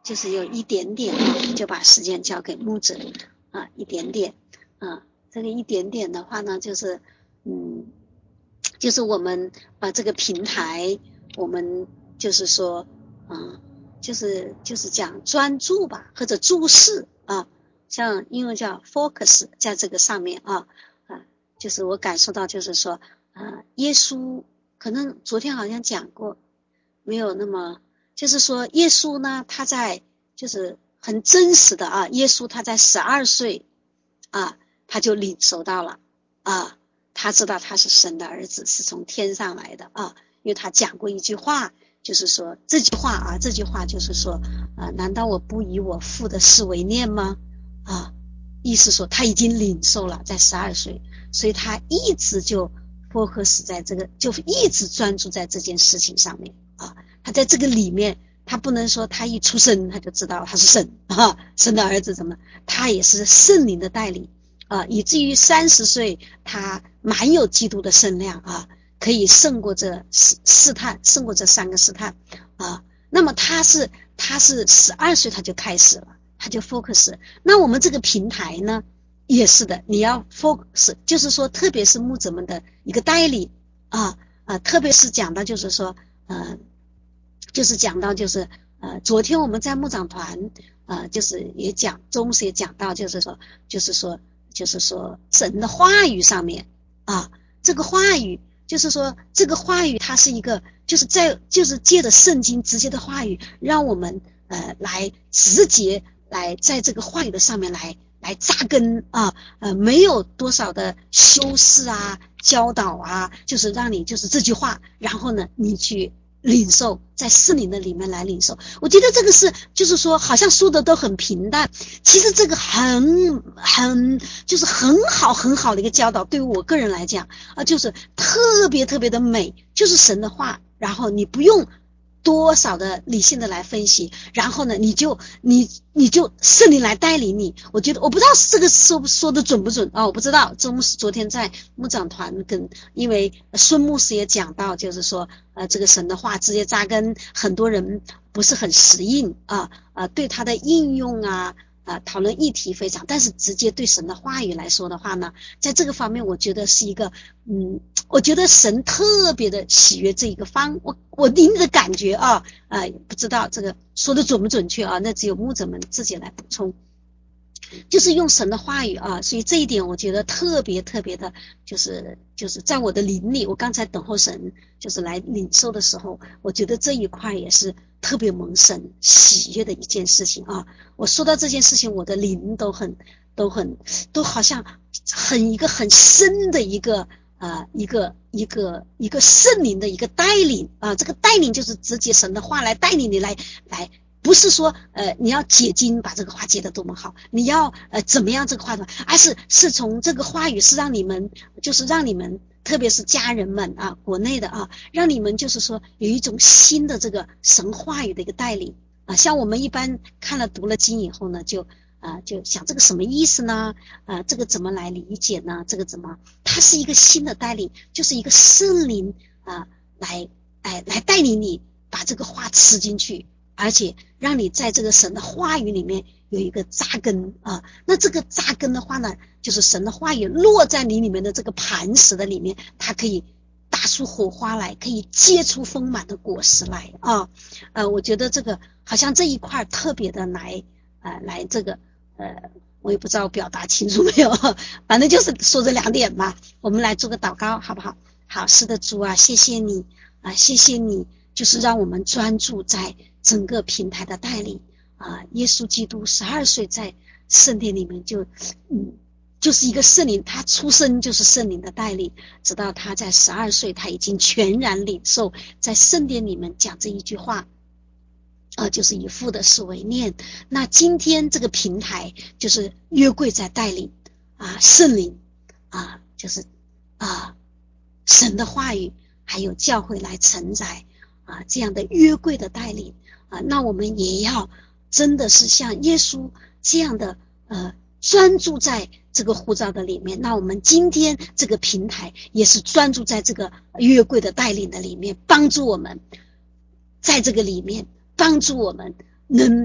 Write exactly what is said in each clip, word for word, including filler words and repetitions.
就是有一点点啊，就把时间交给牧者啊，一点点啊，这个一点点的话呢，就是嗯，就是我们把这个平台，我们就是说，嗯，就是就是讲专注吧，或者注视啊，像英文叫 focus 在这个上面啊啊，就是我感受到就是说，啊，耶稣可能昨天好像讲过，没有那么。就是说耶稣呢，他在就是很真实的啊，耶稣他在十二岁啊，他就领受到了啊，他知道他是神的儿子，是从天上来的啊，因为他讲过一句话，就是说这句话啊，这句话就是说啊，难道我不以我父的事为念吗？啊，意思说他已经领受了，在十二岁，所以他一直就 focus 在这个，就一直专注在这件事情上面啊。他在这个里面，他不能说他一出生他就知道他是神啊，神的儿子怎么，他也是圣灵的带领啊，以至于三十岁他满有基督的圣量啊，可以胜过这试探，胜过这三个试探啊。那么他是他是十二岁他就开始了，他就 focus。那我们这个平台呢，也是的，你要 focus， 就是说，特别是牧者们的一个带领啊啊，特别是讲到就是说，呃。就是讲到就是呃，昨天我们在牧长团呃，就是也讲中时也讲到，就是说就是说就是说神的话语上面啊，这个话语就是说这个话语它是一个就是在就是借着圣经直接的话语，让我们呃来直接来在这个话语的上面来来扎根啊，呃没有多少的修饰啊教导啊，就是让你就是这句话，然后呢你去领受，在圣灵的里面来领受。我觉得这个是就是说好像说的都很平淡，其实这个很很就是很好很好的一个教导，对于我个人来讲啊，就是特别特别的美，就是神的话，然后你不用多少的理性的来分析，然后呢你就你你就圣灵来带领你。我觉得我不知道这个说说的准不准啊，我不知道。周牧师昨天在牧长团跟，因为孙牧师也讲到，就是说呃这个神的话直接扎根，很多人不是很适应啊啊，对他的应用啊啊讨论议题非常，但是直接对神的话语来说的话呢，在这个方面我觉得是一个嗯，我觉得神特别的喜悦这一个方，我我灵的感觉啊啊，不知道这个说的准不准确啊，那只有牧者们自己来补充。就是用神的话语啊，所以这一点我觉得特别特别的，就是就是在我的灵里，我刚才等候神就是来领受的时候，我觉得这一块也是特别蒙神喜悦的一件事情啊。我说到这件事情，我的灵都很都很都好像很一个很深的一个啊、呃、一个一个一个圣灵的一个带领啊，这个带领就是直接神的话来带领你来来。不是说呃你要解经把这个话解得多么好，你要呃怎么样这个话的，而是是从这个话语是让你们就是让你们特别是家人们啊，国内的啊，让你们就是说有一种新的这个神话语的一个带领啊。像我们一般看了读了经以后呢，就啊就想这个什么意思呢？啊这个怎么来理解呢？这个怎么？它是一个新的带领，就是一个圣灵啊来来来带领你把这个话吃进去。而且让你在这个神的话语里面有一个扎根啊，那这个扎根的话呢，就是神的话语落在你里面的这个磐石的里面，它可以打出火花来，可以结出丰满的果实来啊。呃，我觉得这个好像这一块特别的来呃来这个呃，我也不知道表达清楚没有，反正就是说这两点吧。我们来做个祷告好不好？好，是的，主啊，谢谢你啊，谢谢你。就是让我们专注在整个平台的带领啊，耶稣基督十二岁在圣殿里面就嗯就是一个圣灵，他出生就是圣灵的带领，直到他在十二岁他已经全然领受，在圣殿里面讲这一句话啊，就是以父的事为念。那今天这个平台就是约柜在带领啊，圣灵啊，就是啊神的话语还有教会来承载啊，这样的约柜的带领啊，那我们也要真的是像耶稣这样的呃专注在这个呼召的里面。那我们今天这个平台也是专注在这个约柜的带领的里面，帮助我们在这个里面，帮助我们能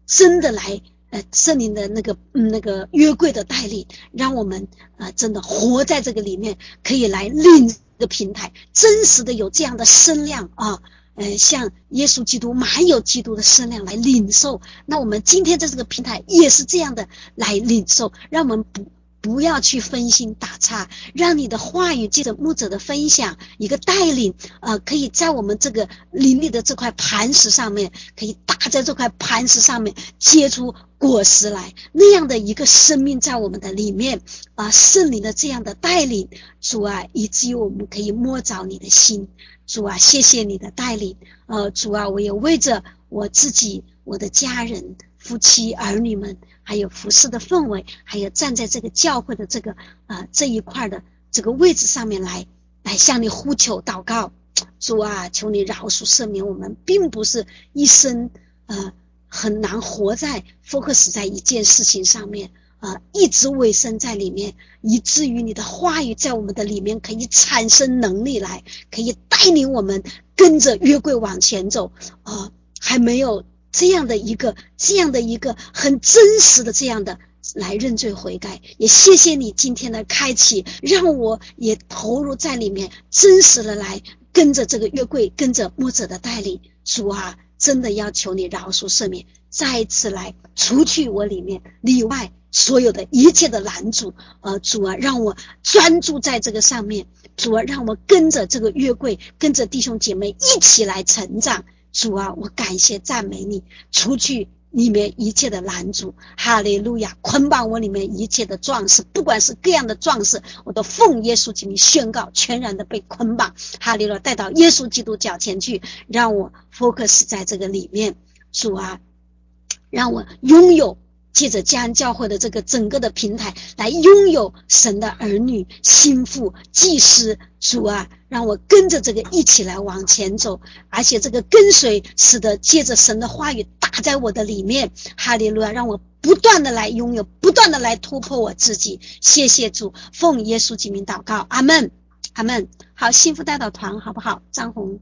真的来呃圣灵的那个嗯那个约柜的带领，让我们呃真的活在这个里面，可以来领这个平台，真实的有这样的声量啊。呃，像耶稣基督满有基督的声量来领受，那我们今天在这个平台也是这样的来领受，让我们不不要去分心打岔，让你的话语借着牧者的分享一个带领，呃，可以在我们这个灵力的这块磐石上面，可以打在这块磐石上面结出果实来，那样的一个生命在我们的里面啊、呃，圣灵的这样的带领，主啊，以至于我们可以摸着你的心。主啊，谢谢你的带领，呃，主啊，我也为着我自己、我的家人、夫妻、儿女们，还有服侍的氛围，还有站在这个教会的这个呃这一块的这个位置上面来，来向你呼求祷告。主啊，求你饶恕赦免我们，并不是一生呃很难活在 focus 在一件事情上面。呃，一直委身在里面，以至于你的话语在我们的里面可以产生能力来，可以带领我们跟着约柜往前走。呃，还没有这样的一个这样的一个很真实的这样的来认罪悔改，也谢谢你今天的开启，让我也投入在里面，真实的来跟着这个约柜，跟着牧者的带领。主啊，真的要求你饶恕赦免，再一次来除去我里面里外所有的一切的拦阻。呃，主啊，让我专注在这个上面，主啊，让我跟着这个约柜，跟着弟兄姐妹一起来成长。主啊，我感谢赞美你，除去里面一切的拦阻，哈利路亚，捆绑我里面一切的壮士，不管是各样的壮士，我都奉耶稣基督宣告全然的被捆绑，哈利路亚，带到耶稣基督脚前去，让我 focus 在这个里面。主啊，让我拥有借着家人教会的这个整个的平台来拥有神的儿女、心腹、祭司。主啊，让我跟着这个一起来往前走，而且这个跟随使得借着神的话语打在我的里面，哈利路亚，让我不断的来拥有，不断的来突破我自己。谢谢主，奉耶稣基督名祷告，阿们，阿们。好，幸福代祷团好不好？张红。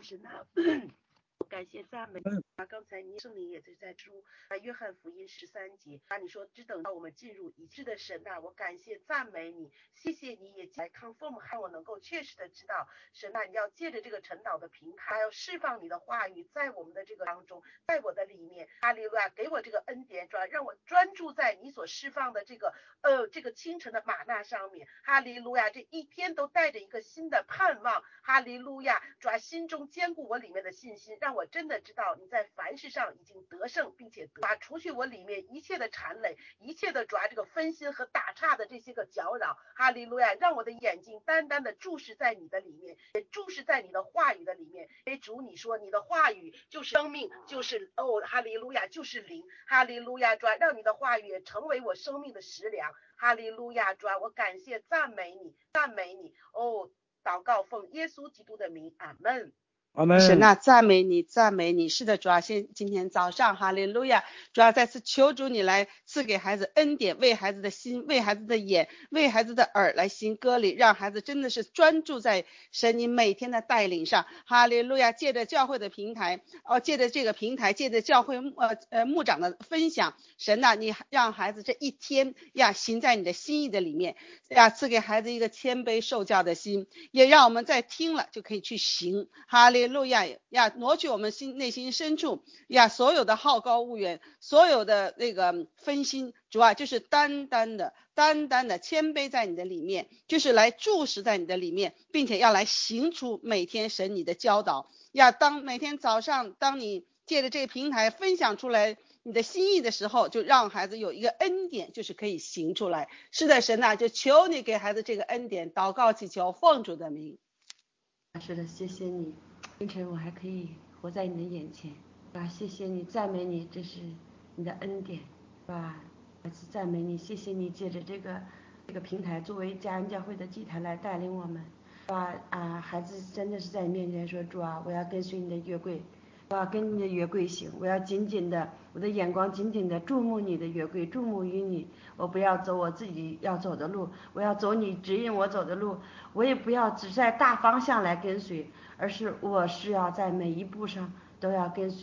感谢赞美啊！刚才你圣灵也是在书啊，约翰福音十三节啊，你说只等到我们进入一致的神呐、啊，我感谢赞美你，谢谢你也来 confirm， 让我能够确实的知道神呐、啊，你要借着这个晨祷的平台，要释放你的话语在我们的这个当中，在我的里面，哈利路亚，给我这个恩典，专让我专注在你所释放的这个呃这个清晨的玛纳上面，哈利路亚，这一天都带着一个新的盼望，哈利路亚，抓心中坚固我里面的信心，让我真的知道你在凡事上已经得胜，并且把除去我里面一切的缠累，一切的抓这个分心和打岔的这些个搅扰，哈利路亚，让我的眼睛单单的注视在你的里面，也注视在你的话语的里面。因为主你说你的话语就是生命，就是哦哈利路亚，就是灵，哈利路亚，抓让你的话语也成为我生命的食粮，哈利路亚，抓我感谢赞美你，赞美你哦。祷告奉耶稣基督的名，阿门。 阿门。神啊，赞美你，赞美你。是的，主啊，现今天早上，哈利路亚，主啊，再次求主你来赐给孩子恩典，为孩子的心，为孩子的眼，为孩子的耳来行歌礼，让孩子真的是专注在神你每天的带领上。哈利路亚，借着教会的平台，哦，借着这个平台，借着教会呃呃牧长的分享，神呐、啊，你让孩子这一天呀行在你的心意的里面呀，赐给孩子一个谦卑受教的心，也让我们在听了就可以去行。哈利路亚呀，挪去我们心内心深处呀所有的好高骛远，所有的那个分心，主啊，就是单单的单单的谦卑在你的里面，就是来注视在你的里面，并且要来行出每天神你的教导呀。当每天早上当你借着这个平台分享出来你的心意的时候，就让孩子有一个恩典，就是可以行出来。是的，神啊，就求你给孩子这个恩典，祷告祈求奉主的名。 是的，谢谢你，凌晨我还可以活在你的眼前，啊，谢谢你，赞美你，这是你的恩典，吧？再次赞美你，谢谢你借着这个这个平台，作为家人教会的祭坛来带领我们，吧？啊，孩子真的是在你面前说，主啊，我要跟随你的约柜，我要跟你的约柜行，我要紧紧的，我的眼光紧紧的注目你的约柜，注目于你，我不要走我自己要走的路，我要走你指引我走的路，我也不要只在大方向来跟随，而是我是要在每一步上都要跟随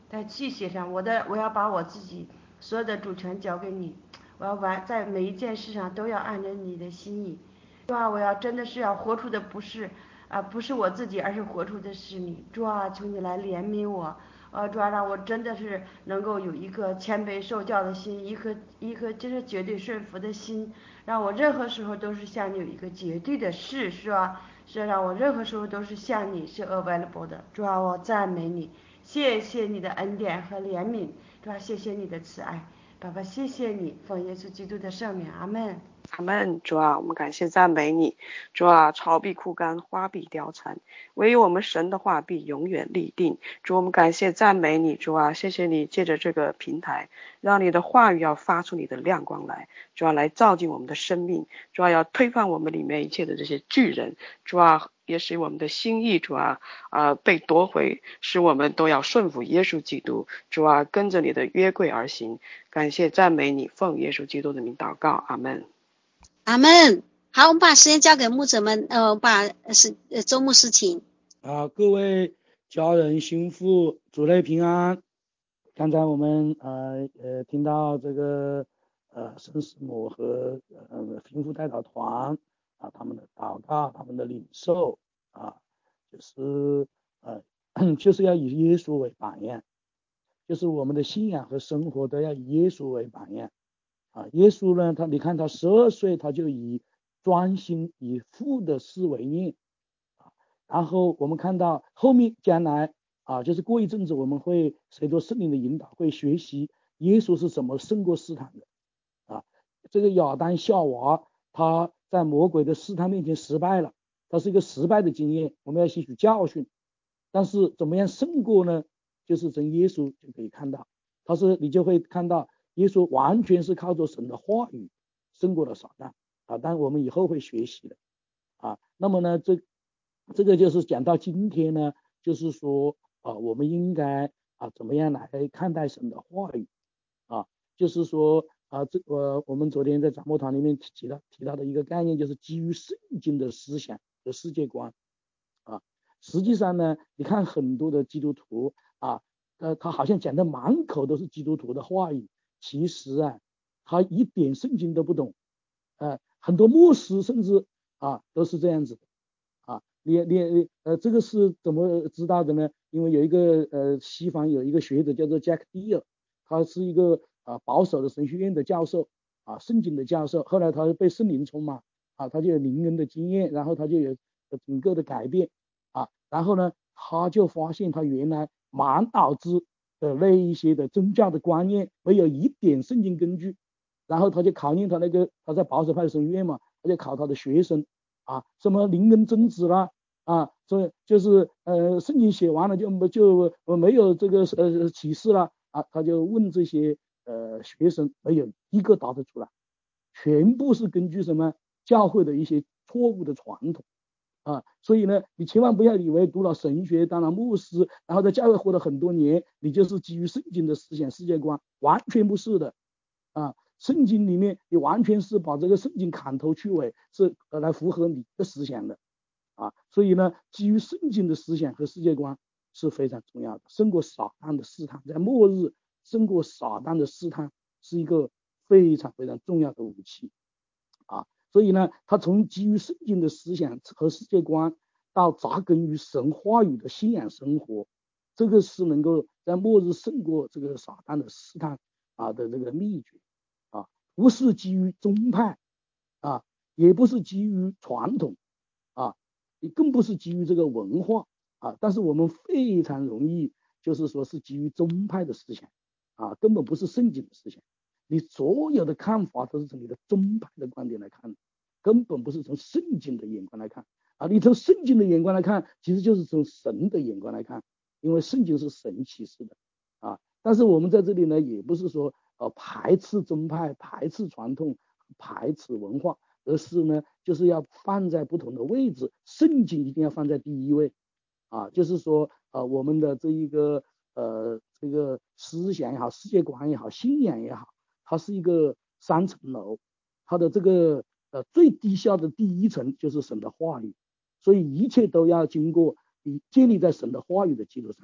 在器械上，我的我要把我自己所有的主权交给你，我要完在每一件事上都要按照你的心意。主啊，我要真的是要活出的不是啊、呃、不是我自己，而是活出的是你。主啊，求你来怜悯我，呃，主啊，让我真的是能够有一颗谦卑受教的心，一颗一颗就是绝对顺服的心，让我任何时候都是向你有一个绝对的事，是吧？是让我任何时候都是向你是 available 的。主啊，我赞美你，谢谢你的恩典和怜悯，主啊，谢谢你的慈爱，爸爸，谢谢你，奉耶稣基督的圣名，阿门。 阿们，主啊，我们感谢赞美你，主啊，草必枯干，花必凋残，唯有我们神的话必永远立定。主，我们感谢赞美你，主啊，谢谢你借着这个平台，让你的话语要发出你的亮光来，主啊，来照进我们的生命，主啊，要推翻我们里面一切的这些巨人，主啊，也使我们的心意，主啊，啊、呃、被夺回，使我们都要顺服耶稣基督，主啊，跟着你的约柜而行。感谢赞美你，奉耶稣基督的名祷告，阿们。 阿们。好，我们把时间交给牧者们，呃，把是呃周牧师请。 啊，各位家人幸福，主内平安。刚才我们呃呃听到这个呃圣师母和呃贫富代祷团啊他们的祷告，他们的领受啊，就是呃就是要以耶稣为榜样，就是我们的信仰和生活都要以耶稣为榜样啊。耶稣呢，他你看他十二岁他就以专心以父的事为念啊，然后我们看到后面将来啊，就是过一阵子我们会随着圣灵的引导会学习耶稣是怎么胜过试探的啊。这个亚当夏娃他在魔鬼的试探面前失败了，他是一个失败的经验，我们要吸取教训。但是怎么样胜过呢？就是从耶稣就可以看到，他是你就会看到耶稣完全是靠着神的话语胜过了撒旦啊，但我们以后会学习的啊。那么呢，这这个就是讲到今天呢，就是说啊，我们应该啊怎么样来看待神的话语啊？就是说啊，这个我们昨天在讲座堂里面提到提到的一个概念，就是基于圣经的思想和世界观啊。实际上呢，你看很多的基督徒啊，呃，他好像讲的满口都是基督徒的话语，其实啊，他一点圣经都不懂，呃，很多牧师甚至啊都是这样子的啊。你你呃，这个是怎么知道的呢？因为有一个呃，西方有一个学者叫做 Jack Deere， 他是一个啊保守的神学院的教授啊，圣经的教授，后来他被圣灵充满啊，他就有灵恩的经验，然后他就有整个的改变。啊，然后呢，他就发现他原来满脑子的那一些的宗教的观念没有一点圣经根据，然后他就考验他那个他在保守派神学院嘛，他就考他的学生啊，什么灵恩宗旨啦啊，所以就是呃圣经写完了就就没有这个呃启示了啊，他就问这些呃学生，没有一个答得出来，全部是根据什么教会的一些错误的传统。啊，所以呢，你千万不要以为读了神学，当了牧师，然后在教会活了很多年，你就是基于圣经的思想世界观，完全不是的啊。圣经里面你完全是把这个圣经砍头去尾，是来符合你的思想的啊。所以呢，基于圣经的思想和世界观是非常重要的，胜过撒旦的试探，在末日胜过撒旦的试探是一个非常非常重要的武器啊。所以呢，他从基于圣经的思想和世界观到扎根于神话语的信仰生活，这个是能够在末日胜过这个撒旦的试探啊的这个秘诀啊，不是基于宗派啊，也不是基于传统啊，也更不是基于这个文化啊，但是我们非常容易就是说是基于宗派的思想啊，根本不是圣经的思想。你所有的看法都是从你的宗派的观点来看，根本不是从圣经的眼光来看啊！你从圣经的眼光来看，其实就是从神的眼光来看，因为圣经是神启示的啊。但是我们在这里呢，也不是说呃排斥宗派、排斥传统、排斥文化，而是呢，就是要放在不同的位置，圣经一定要放在第一位啊，就是说呃我们的这一个呃这个思想也好、世界观也好、信仰也好。它是一个三层楼，它的这个呃最低下的第一层就是神的话语，所以一切都要经过你建立在神的话语的基础上，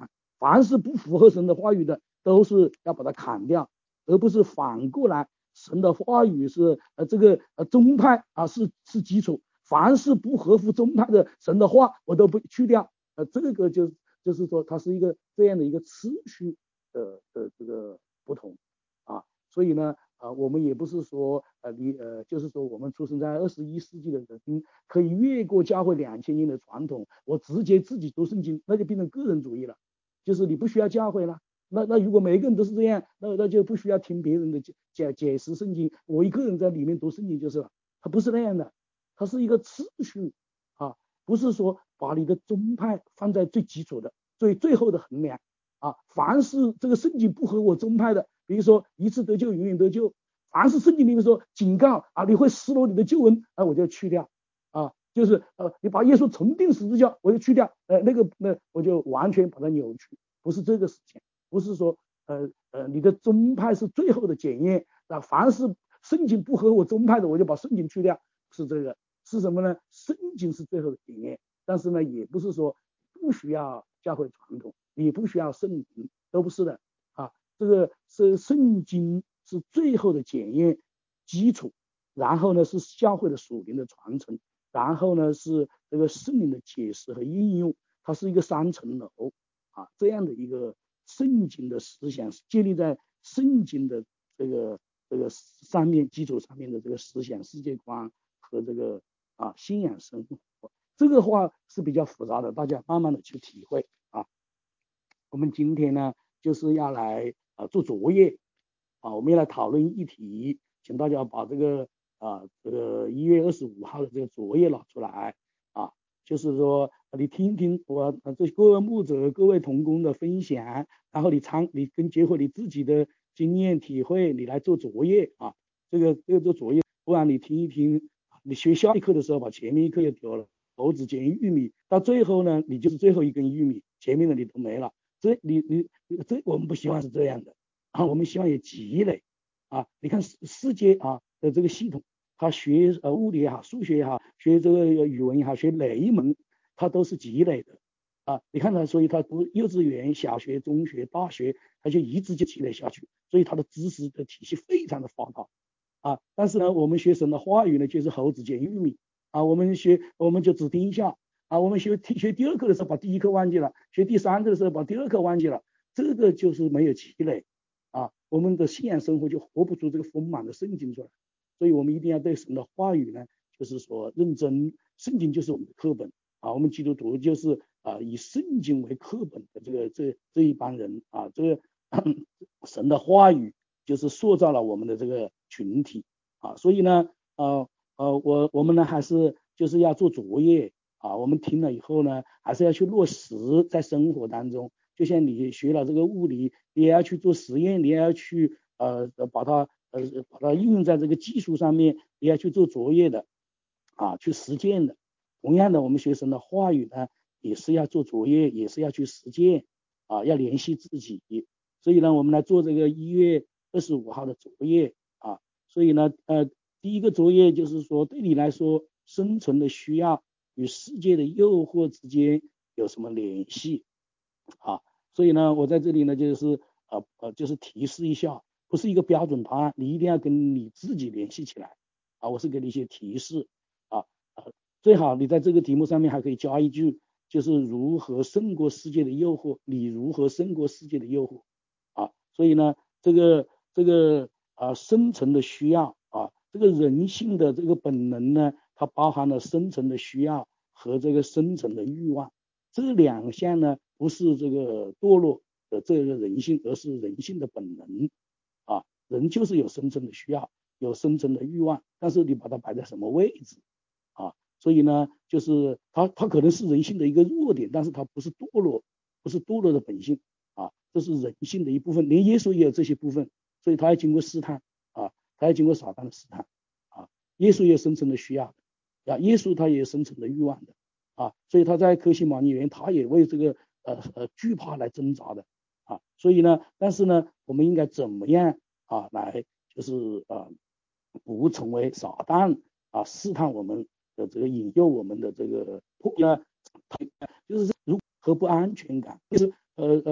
凡是不符合神的话语的，都是要把它砍掉，而不是反过来，神的话语是呃这个呃宗派啊是是基础，凡是不合乎宗派的神的话，我都不去掉。呃，这个就就是说，它是一个这样的一个次序的的这个不同啊，所以呢，啊，我们也不是说呃你呃，就是说我们出生在二十一世纪的人可以越过教会两千年的传统，我直接自己读圣经，那就变成个人主义了，就是你不需要教会了。那那如果每个人都是这样，那那就不需要听别人的解解解释圣经，我一个人在里面读圣经就是了。它不是那样的，它是一个次序啊，不是说把你的宗派放在最基础的、最最后的衡量啊。凡是这个圣经不合我宗派的，比如说一次得救永远得救，凡是圣经里面说警告啊你会失落你的救恩，啊我就去掉啊，就是呃你把耶稣重钉十字架我就去掉，呃那个那我就完全把它扭曲，不是这个事情，不是说呃呃你的宗派是最后的检验啊，凡是圣经不合我宗派的我就把圣经去掉，是这个是什么呢？圣经是最后的检验，但是呢也不是说不需要教会传统，也不需要圣灵，都不是的啊。这个是圣经是最后的检验基础，然后呢是教会的属灵的传承，然后呢是这个圣灵的解释和应用，它是一个三层楼啊，这样的一个圣经的思想是建立在圣经的这个这个上面基础上面的这个思想世界观和这个啊信仰生活，这个话是比较复杂的，大家慢慢的去体会啊。我们今天呢就是要来啊做作业啊，我们要来讨论议题，请大家把这个啊这个一月二十五号的这个作业拿出来啊，就是说你听听我这各位牧者各位同工的分享，然后你参你跟结合你自己的经验体会，你来做作业啊，这个这个做作业，不然你听一听，你学下一课的时候把前面一课又丢了，猴子捡玉米，到最后呢你就是最后一根玉米，前面的你都没了，这你你这我们不希望是这样的啊，我们希望有积累啊，你看世世界啊的这个系统，他学呃物理也好，数学也好，学这个语文也好，学哪一门他都是积累的啊，你看他，所以他读幼稚园、小学、中学、大学，他就一直就积累下去，所以他的知识的体系非常的发达啊。但是呢，我们学神的话语呢，就是猴子捡玉米啊，我们学我们就只听一下啊，我们学学第二课的时候把第一课忘记了，学第三课的时候把第二课忘记了，这个就是没有积累啊，我们的信仰生活就活不出这个丰满的圣经出来。所以我们一定要对神的话语呢，就是说认真，圣经就是我们的课本啊，我们基督徒就是啊以圣经为课本的这个这这一帮人啊，这个神的话语就是塑造了我们的这个群体啊，所以呢呃呃我我们呢还是就是要做作业啊，我们听了以后呢还是要去落实在生活当中，就像你学了这个物理，你也要去做实验，你也要去呃把它呃把它应用在这个技术上面，你要去做作业的啊，去实践的。同样的，我们学生的话语呢，也是要做作业，也是要去实践啊，要联系自己。所以呢，我们来做这个一月二十五号的作业啊。所以呢，呃，第一个作业就是说，对你来说，生存的需要与世界的诱惑之间有什么联系啊？所以呢，我在这里呢，就是呃呃，就是提示一下，不是一个标准答案，你一定要跟你自己联系起来啊。我是给你一些提示啊。呃最好你在这个题目上面还可以加一句，就是如何胜过世界的诱惑，你如何胜过世界的诱惑啊？所以呢，这个这个啊生存的需要啊，这个人性的这个本能呢，它包含了生存的需要和这个生存的欲望，这两项呢不是这个堕落的这个人性，而是人性的本能啊，人就是有生存的需要，有生存的欲望，但是你把它摆在什么位置啊？所以呢，就是它它可能是人性的一个弱点，但是它不是堕落，不是堕落的本性啊，这是人性的一部分，连耶稣也有这些部分，所以他要经过试探啊，他要经过撒旦的试探啊，耶稣也有生存的需要的啊，耶稣他也有生存的欲望的啊，所以他在客西马尼园，他也为这个呃呃惧怕来挣扎的啊，所以呢，但是呢，我们应该怎么样啊来就是啊不成为撒旦啊试探我们的这个引诱我们的这个破呢，就是如何不安全感，就是呃呃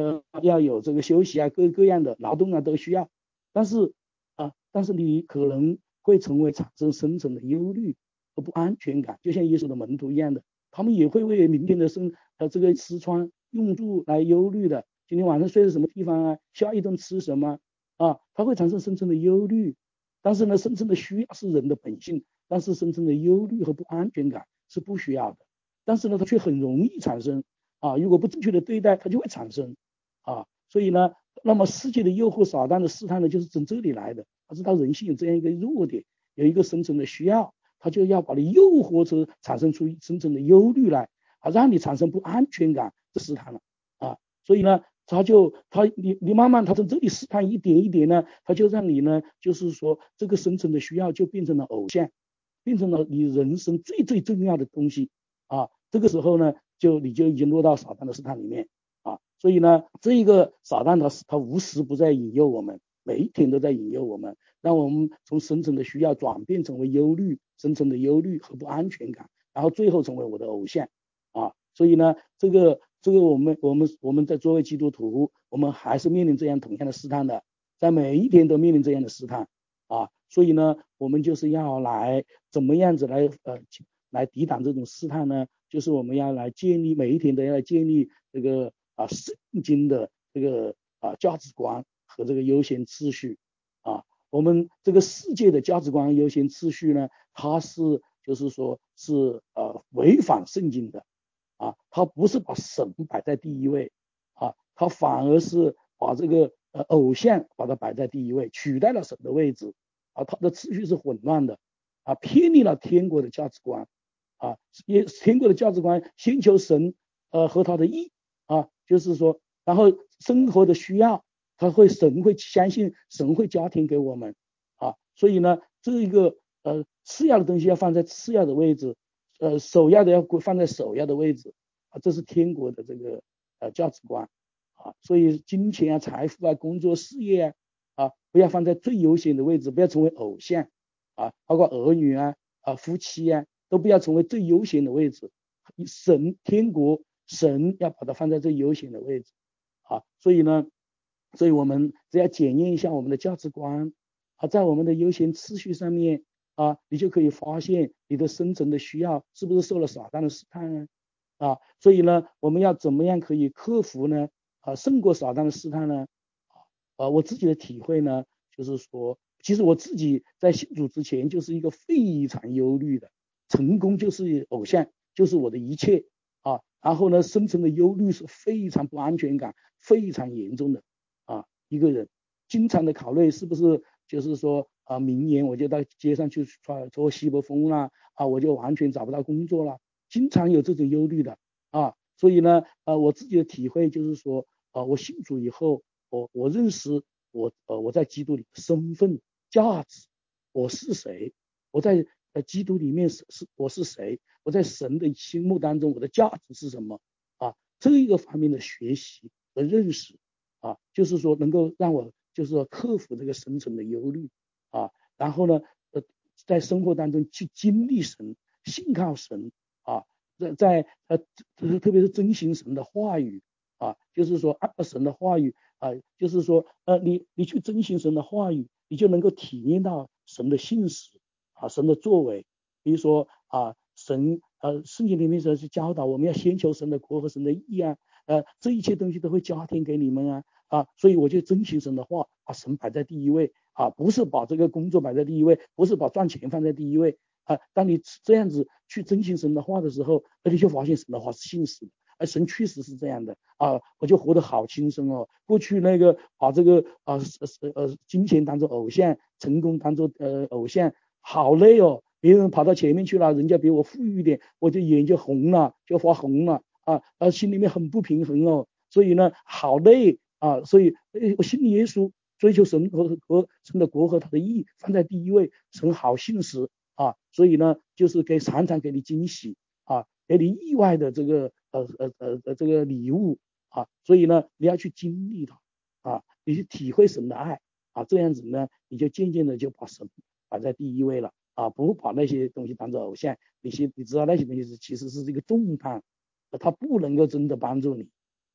要有这个休息啊，各各样的劳动啊都需要，但是啊，但是你可能会成为产生深层的忧虑和不安全感，就像耶稣的门徒一样的，他们也会为明天的生呃这个吃穿用住来忧虑的，今天晚上睡在什么地方啊，下一顿吃什么啊，他会产生深层的忧虑。但是呢，深层的需要是人的本性，但是深层的忧虑和不安全感是不需要的，但是呢，它却很容易产生啊，如果不正确的对待，它就会产生啊，所以呢，那么世界的诱惑、撒旦的试探呢，就是从这里来的，他知道人性有这样一个弱点，有一个深层的需要，他就要把你诱惑出产生出深层的忧虑来啊，让你产生不安全感，这试探了啊，所以呢。他就他你你慢慢他从这里试探一点一点呢，他就让你呢，就是说这个深层的需要就变成了偶像，变成了你人生最最重要的东西啊。这个时候呢，就你就已经落到撒旦的试探里面啊。所以呢，这一个撒旦他他无时不在引诱我们，每一天都在引诱我们，让我们从深层的需要转变成为忧虑，深层的忧虑和不安全感，然后最后成为我的偶像啊。所以呢，这个。这个我们我们我们在作为基督徒，我们还是面临这样同样的试探的，在每一天都面临这样的试探啊，所以呢，我们就是要来怎么样子来呃来抵挡这种试探呢？就是我们要来建立每一天都要来建立这个啊圣经的这个啊价值观和这个优先次序啊，我们这个世界的价值观优先次序呢，它是就是说是呃违反圣经的。啊，他不是把神摆在第一位啊，他反而是把这个呃偶像把它摆在第一位，取代了神的位置啊，他的次序是混乱的啊，偏离了天国的价值观啊，也天国的价值观先求神呃和他的义啊，就是说，然后生活的需要，他会神会相信神会加添给我们啊，所以呢，这一个呃次要的东西要放在次要的位置。呃，首要的要放在首要的位置啊，这是天国的这个呃价值观啊，所以金钱啊、财富啊、工作、事业啊啊，不要放在最优先的位置，不要成为偶像啊，包括儿女啊、啊夫妻啊，都不要成为最优先的位置。神天国，神要把它放在最优先的位置啊，所以呢，所以我们只要检验一下我们的价值观啊，在我们的优先次序上面。啊，你就可以发现你的深层的需要是不是受了撒旦的试探呢？啊，所以呢，我们要怎么样可以克服呢？啊，胜过撒旦的试探呢？啊，我自己的体会呢，就是说，其实我自己在信主之前就是一个非常忧虑的，成功就是偶像，就是我的一切啊。然后呢，深层的忧虑是非常不安全感，非常严重的啊，一个人经常的考虑是不是就是说。啊，明年我就到街上去做西北风了啊，我就完全找不到工作了，经常有这种忧虑的啊，所以呢，呃，我自己的体会就是说，啊，我信主以后，我我认识我呃我在基督里的身份价值，我是谁？我在呃基督里面是是我是谁？我在神的心目当中我的价值是什么？啊，这一个方面的学习和认识啊，就是说能够让我就是说克服这个深层的忧虑。啊，然后呢，呃，在生活当中去经历神，信靠神啊，在在呃，特别是遵行神的话语啊，就是说按照神的话语啊，就是说呃，你你去遵行神的话语，你就能够体验到神的信实啊，神的作为，比如说啊，神呃，圣经里面说是教导我们要先求神的国和神的义啊，呃，这一切东西都会加添给你们啊啊，所以我就遵行神的话，把神摆在第一位。啊，不是把这个工作摆在第一位，不是把赚钱放在第一位啊。当你这样子去遵行神的话的时候，你就发现神的话是信实的，而神确实是这样的啊。我就活得好轻松哦。过去那个把这个啊呃金钱当做偶像，成功当做呃偶像，好累哦。别人跑到前面去了，人家比我富裕一点，我就眼就红了，就发红了啊，啊心里面很不平衡哦。所以呢，好累啊。所以我信耶稣。追求神和和神的国和他的义放在第一位，神好信实啊，所以呢，就是给常常给你惊喜啊，给你意外的这个呃呃呃呃这个礼物啊，所以呢，你要去经历它啊，你去体会神的爱啊，这样子呢，你就渐渐的就把神摆在第一位了啊，不把那些东西当做偶像，你先你知道那些东西是其实是这个重担，它不能够真的帮助你啊。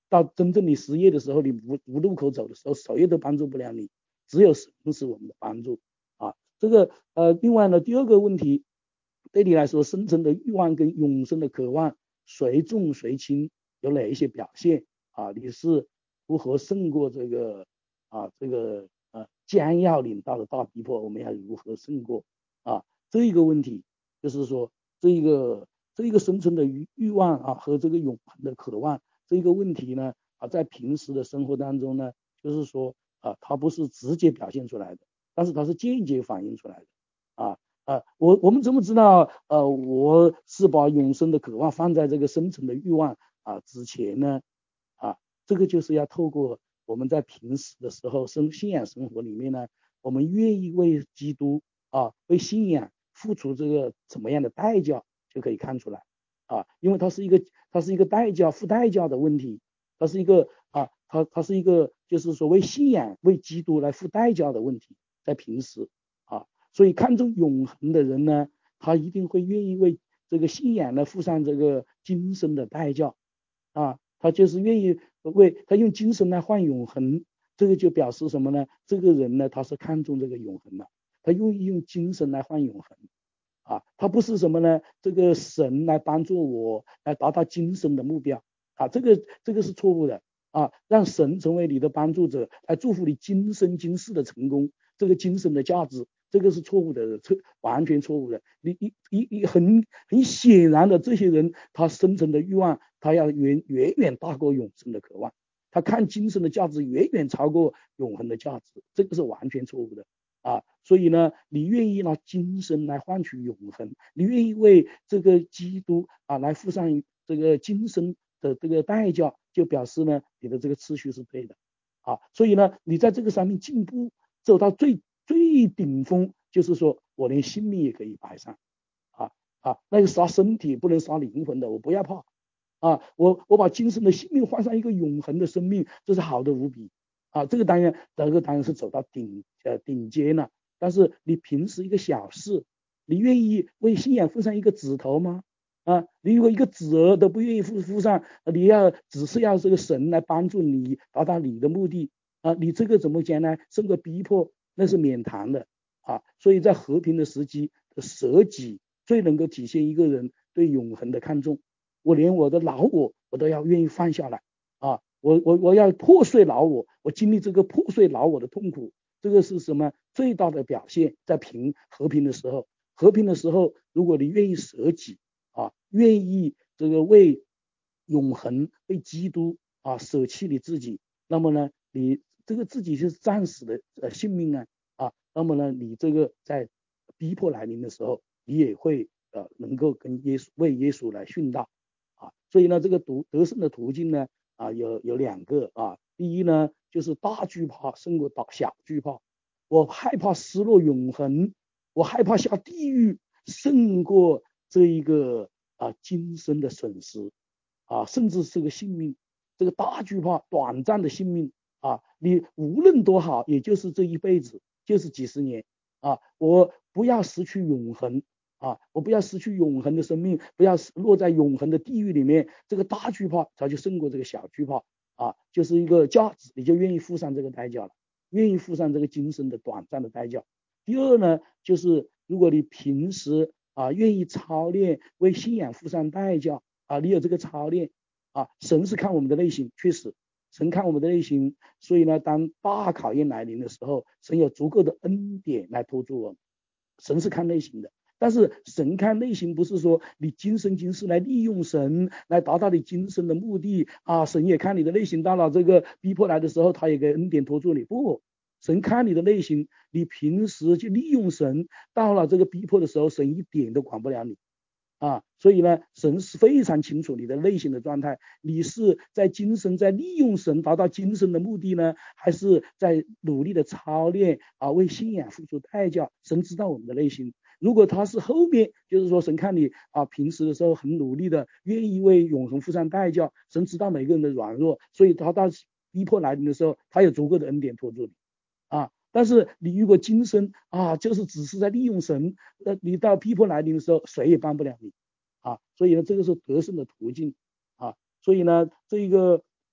到真正你失业的时候，你无无路可走的时候，谁都帮助不了你，只有神是我们的帮助啊。这个呃，另外呢，第二个问题，对你来说，深层的欲望跟永生的渴望，谁重谁轻，有哪一些表现啊？你是如何胜过这个啊这个呃将要领到的大逼迫，我们要如何胜过啊？这一个问题就是说，这一个这一个深层的欲欲望啊和这个永恒的渴望。这个问题呢，啊，在平时的生活当中呢，就是说，啊，它不是直接表现出来的，但是它是间接反映出来的，啊啊，我我们怎么知道，呃，我是把永生的渴望放在这个深层的欲望啊之前呢？啊，这个就是要透过我们在平时的时候生信仰生活里面呢，我们愿意为基督啊，为信仰付出这个怎么样的代价，就可以看出来。啊，因为它是一个，它是一个代价付代价的问题，它是一个啊，它它是一个就是说为信仰为基督来付代价的问题，在平时啊，所以看重永恒的人呢，他一定会愿意为这个信仰呢付上这个今生的代价啊，他就是愿意为他用今生来换永恒，这个就表示什么呢？这个人呢，他是看重这个永恒的，他愿意用今生来换永恒。啊，他不是什么呢？这个神来帮助我来达到今生的目标啊，这个这个是错误的啊，让神成为你的帮助者，来祝福你今生今世的成功，这个今生的价值，这个是错误的，错完全错误的。你一一一很很显然的，这些人他深层的欲望，他要远远远大过永生的渴望，他看今生的价值远远超过永恒的价值，这个是完全错误的。啊，所以呢，你愿意拿今生来换取永恒，你愿意为这个基督啊来付上这个今生的这个代价，就表示呢，你的这个次序是对的啊。所以呢，你在这个上面进步，走到最最顶峰，就是说我连性命也可以摆上啊啊，那个杀身体不能杀灵魂的，我不要怕啊，我我把今生的性命换上一个永恒的生命，这是好的无比。啊，这个当然，这个当然是走到顶呃顶尖了。但是你平时一个小事，你愿意为信仰付上一个指头吗？啊，你如果一个指儿都不愿意付付上，你要只是要这个神来帮助你达到你的目的啊，你这个怎么讲呢？胜过逼迫，那是免谈的啊。所以在和平的时机，舍己最能够体现一个人对永恒的看重。我连我的老我，我都要愿意放下来啊。我我我要破碎老我，我经历这个破碎老我的痛苦，这个是什么最大的表现？在平和平的时候，和平的时候，如果你愿意舍己啊，愿意这个为永恒、为基督啊舍弃你自己，那么呢，你这个自己是暂时的呃性命啊啊，那么呢，你这个在逼迫来临的时候，你也会呃能够跟耶稣为耶稣来殉道啊，所以呢，这个得得胜的途径呢。啊，有有两个啊，第一呢，就是大惧怕胜过大小惧怕，我害怕失落永恒，我害怕下地狱胜过这一个啊今生的损失啊，甚至是个性命，这个大惧怕短暂的性命啊，你无论多好，也就是这一辈子，就是几十年啊，我不要失去永恒。啊，我不要失去永恒的生命，不要落在永恒的地狱里面。这个大惧怕，它就胜过这个小惧怕啊，就是一个价值，你就愿意付上这个代价了，愿意付上这个今生的短暂的代价。第二呢，就是如果你平时啊愿意操练，为信仰付上代价啊，你有这个操练啊，神是看我们的内心，确实，神看我们的内心，所以呢，当大考验来临的时候，神有足够的恩典来托住我们，神是看内心的。但是神看内心，不是说你今生今世来利用神来达到你今生的目的啊，神也看你的内心，到了这个逼迫来的时候，他也给恩典托住你。不，神看你的内心，你平时去利用神，到了这个逼迫的时候，神一点都管不了你啊。所以呢，神是非常清楚你的内心的状态，你是在今生在利用神达到今生的目的呢，还是在努力的操练啊，为信仰付出代价？神知道我们的内心。如果他是后面，就是说神看你啊，平时的时候很努力的，愿意为永恒付上代价，神知道每个人的软弱，所以他到逼迫来临的时候，他有足够的恩典托住你啊。但是你如果今生啊，就是只是在利用神，呃，你到逼迫来临的时候，谁也帮不了你啊。所以呢，这个是得胜的途径啊。所以呢，这一个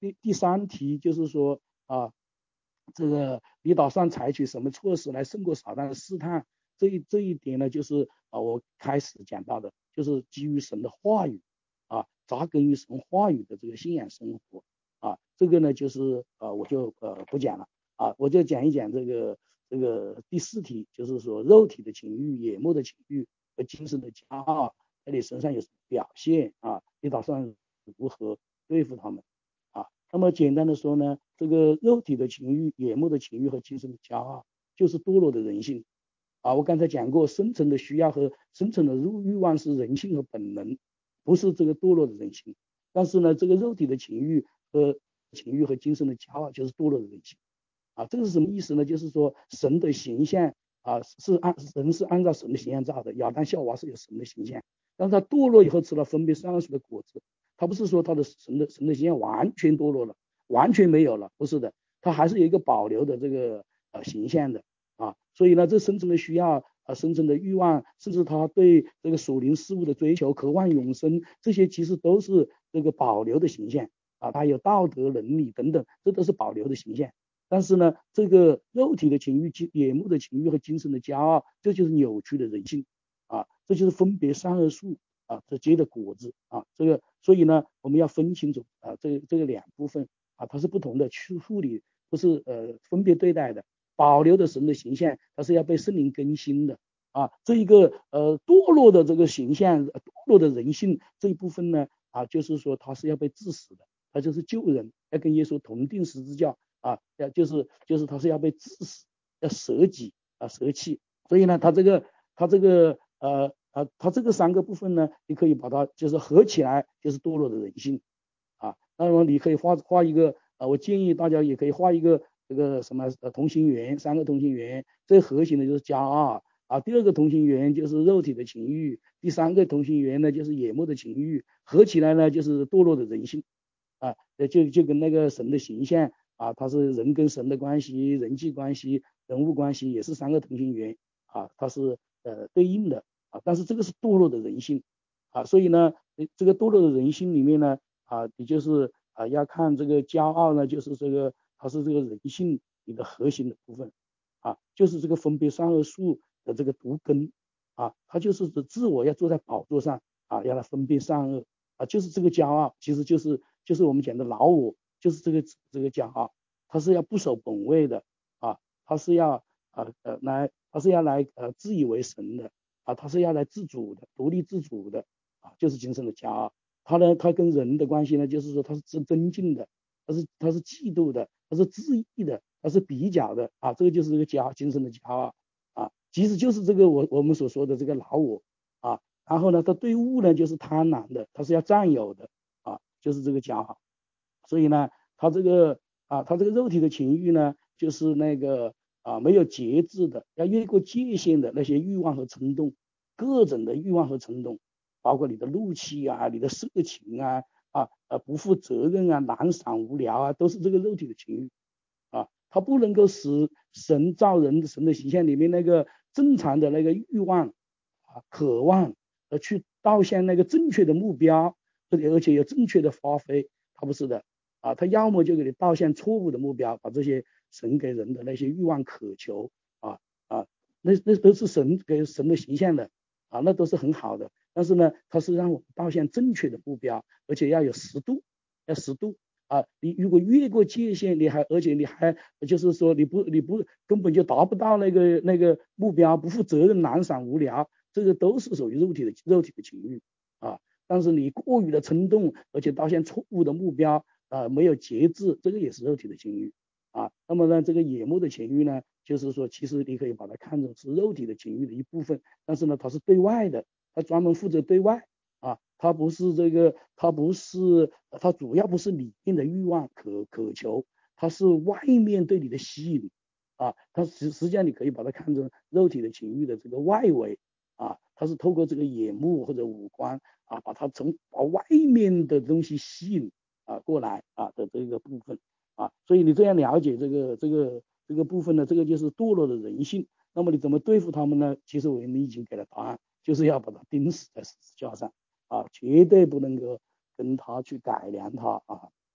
第第三题就是说啊，这个你打算采取什么措施来胜过撒旦的试探？这一这一点呢，就是啊我开始讲到的，就是基于神的话语啊，扎根于神话语的这个信仰生活啊，这个呢就是呃我就呃不讲了啊，我就讲一讲这个这个第四题，就是说肉体的情欲、眼目的情欲和精神的骄傲，在你身上有什么表现啊？你打算如何对付他们啊？那么简单的说呢，这个肉体的情欲、眼目的情欲和精神的骄傲，就是堕落的人性啊。我刚才讲过，深层的需要和深层的欲望是人性和本能，不是这个堕落的人性。但是呢，这个肉体的情欲和情欲和精神的骄傲就是堕落的人性啊。这个是什么意思呢？就是说神的形象啊是按人是按照神的形象造的，亚当夏娃是有神的形象，但是他堕落以后吃了分别善恶树的果子。他不是说他的神的神的形象完全堕落了，完全没有了，不是的，他还是有一个保留的这个呃形象的啊。所以呢，这深层的需要啊，深层的欲望，甚至他对这个属灵事物的追求、渴望永生，这些其实都是这个保留的形象啊。他有道德伦理等等，这都是保留的形象。但是呢，这个肉体的情欲、眼目的情欲和精神的骄傲，这就是扭曲的人性啊，这就是分别善恶树啊这结的果子啊。这个所以呢，我们要分清楚啊，这这个两部分啊，它是不同的去处理，不是呃分别对待的。保留的神的形象，它是要被圣灵更新的啊。这一个呃堕落的这个形象，堕落的人性这一部分呢啊，就是说它是要被致死的，它就是救人，要跟耶稣同定十字架啊，要就是就是它是要被致死，要舍己啊舍弃。所以呢，它这个它这个呃呃它这个三个部分呢，你可以把它就是合起来，就是堕落的人性啊。那么你可以画画一个啊，我建议大家也可以画一个这个什么呃同心圆，三个同心圆，最核心的就是骄傲啊。第二个同心圆就是肉体的情欲，第三个同心圆呢就是眼目的情欲，合起来呢就是堕落的人性啊。就就跟那个神的形象啊，它是人跟神的关系、人际关系、人物关系，也是三个同心圆啊，它是呃对应的啊。但是这个是堕落的人性啊，所以呢，这个堕落的人性里面呢啊，你就是啊要看这个骄傲呢，就是这个它是这个人性里的核心的部分啊，就是这个分别善恶树的这个毒根啊，它就是指自我要坐在宝座上啊，要来分别善恶啊，就是这个骄傲，其实就是就是我们讲的老我，就是这个这个骄傲，它是要不守本位的啊，它是要啊呃来，它是要来呃自以为神的啊，它是要来自主的、独立自主的啊，就是精神的骄傲。他呢，他跟人的关系呢，就是说他是尊尊敬的，他是他是嫉妒的，他是自义的，他是比较的啊，这个就是这个骄精神的骄傲啊，其实就是这个我我们所说的这个老我啊。然后呢，他对物呢就是贪婪的，他是要占有的啊，就是这个骄傲。所以呢，他这个啊，他这个肉体的情欲呢，就是那个啊没有节制的，要越过界限的那些欲望和冲动，各种的欲望和冲动。包括你的怒气啊，你的色情啊，啊呃不负责任啊，懒散无聊啊，都是这个肉体的情欲啊。它不能够使神造人神的形象里面那个正常的那个欲望啊、渴望，而去导向那个正确的目标，而且而且有正确的发挥。它不是的啊，它要么就给你导向错误的目标，把这些神给人的那些欲望渴求啊啊，那那都是神给神的形象的啊，那都是很好的。但是呢，它是让我们导向正确的目标，而且要有适度，要适度啊！你如果越过界限，你还而且你还就是说你不你不根本就达不到那个那个目标，不负责任、懒散、无聊，这个都是属于肉体的肉体的情欲啊。但是你过于的冲动，而且导向错误的目标啊，没有节制，这个也是肉体的情欲啊。那么呢，这个眼目的情欲呢，就是说其实你可以把它看作是肉体的情欲的一部分，但是呢，它是对外的。他专门负责对外啊，他不是这个，他不是，他主要不是里面的欲望渴渴求，他是外面对你的吸引啊，他实实际上你可以把它看成肉体的情欲的这个外围啊，它是透过这个眼目或者五官啊，把它从把外面的东西吸引啊过来啊的这个部分啊，所以你这样了解这个这个这个部分呢，这个就是堕落的人性。那么你怎么对付他们呢？其实我们已经给了答案。就是要把它钉死在十字架上啊，绝对不能够跟他去改良他啊。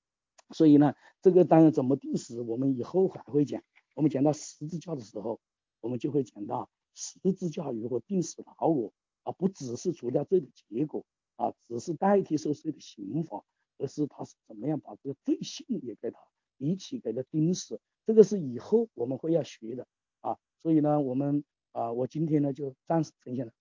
所以呢，这个当然怎么定死，我们以后还会讲。我们讲到十字架的时候，我们就会讲到十字架如何定死老我，而不只是除掉罪的结果啊，只是代替受罪的刑罚，而是他是怎么样把这个罪性也给他一起给他钉死。这个是以后我们会要学的啊。所以呢，我们啊，我今天呢就暂时分享了。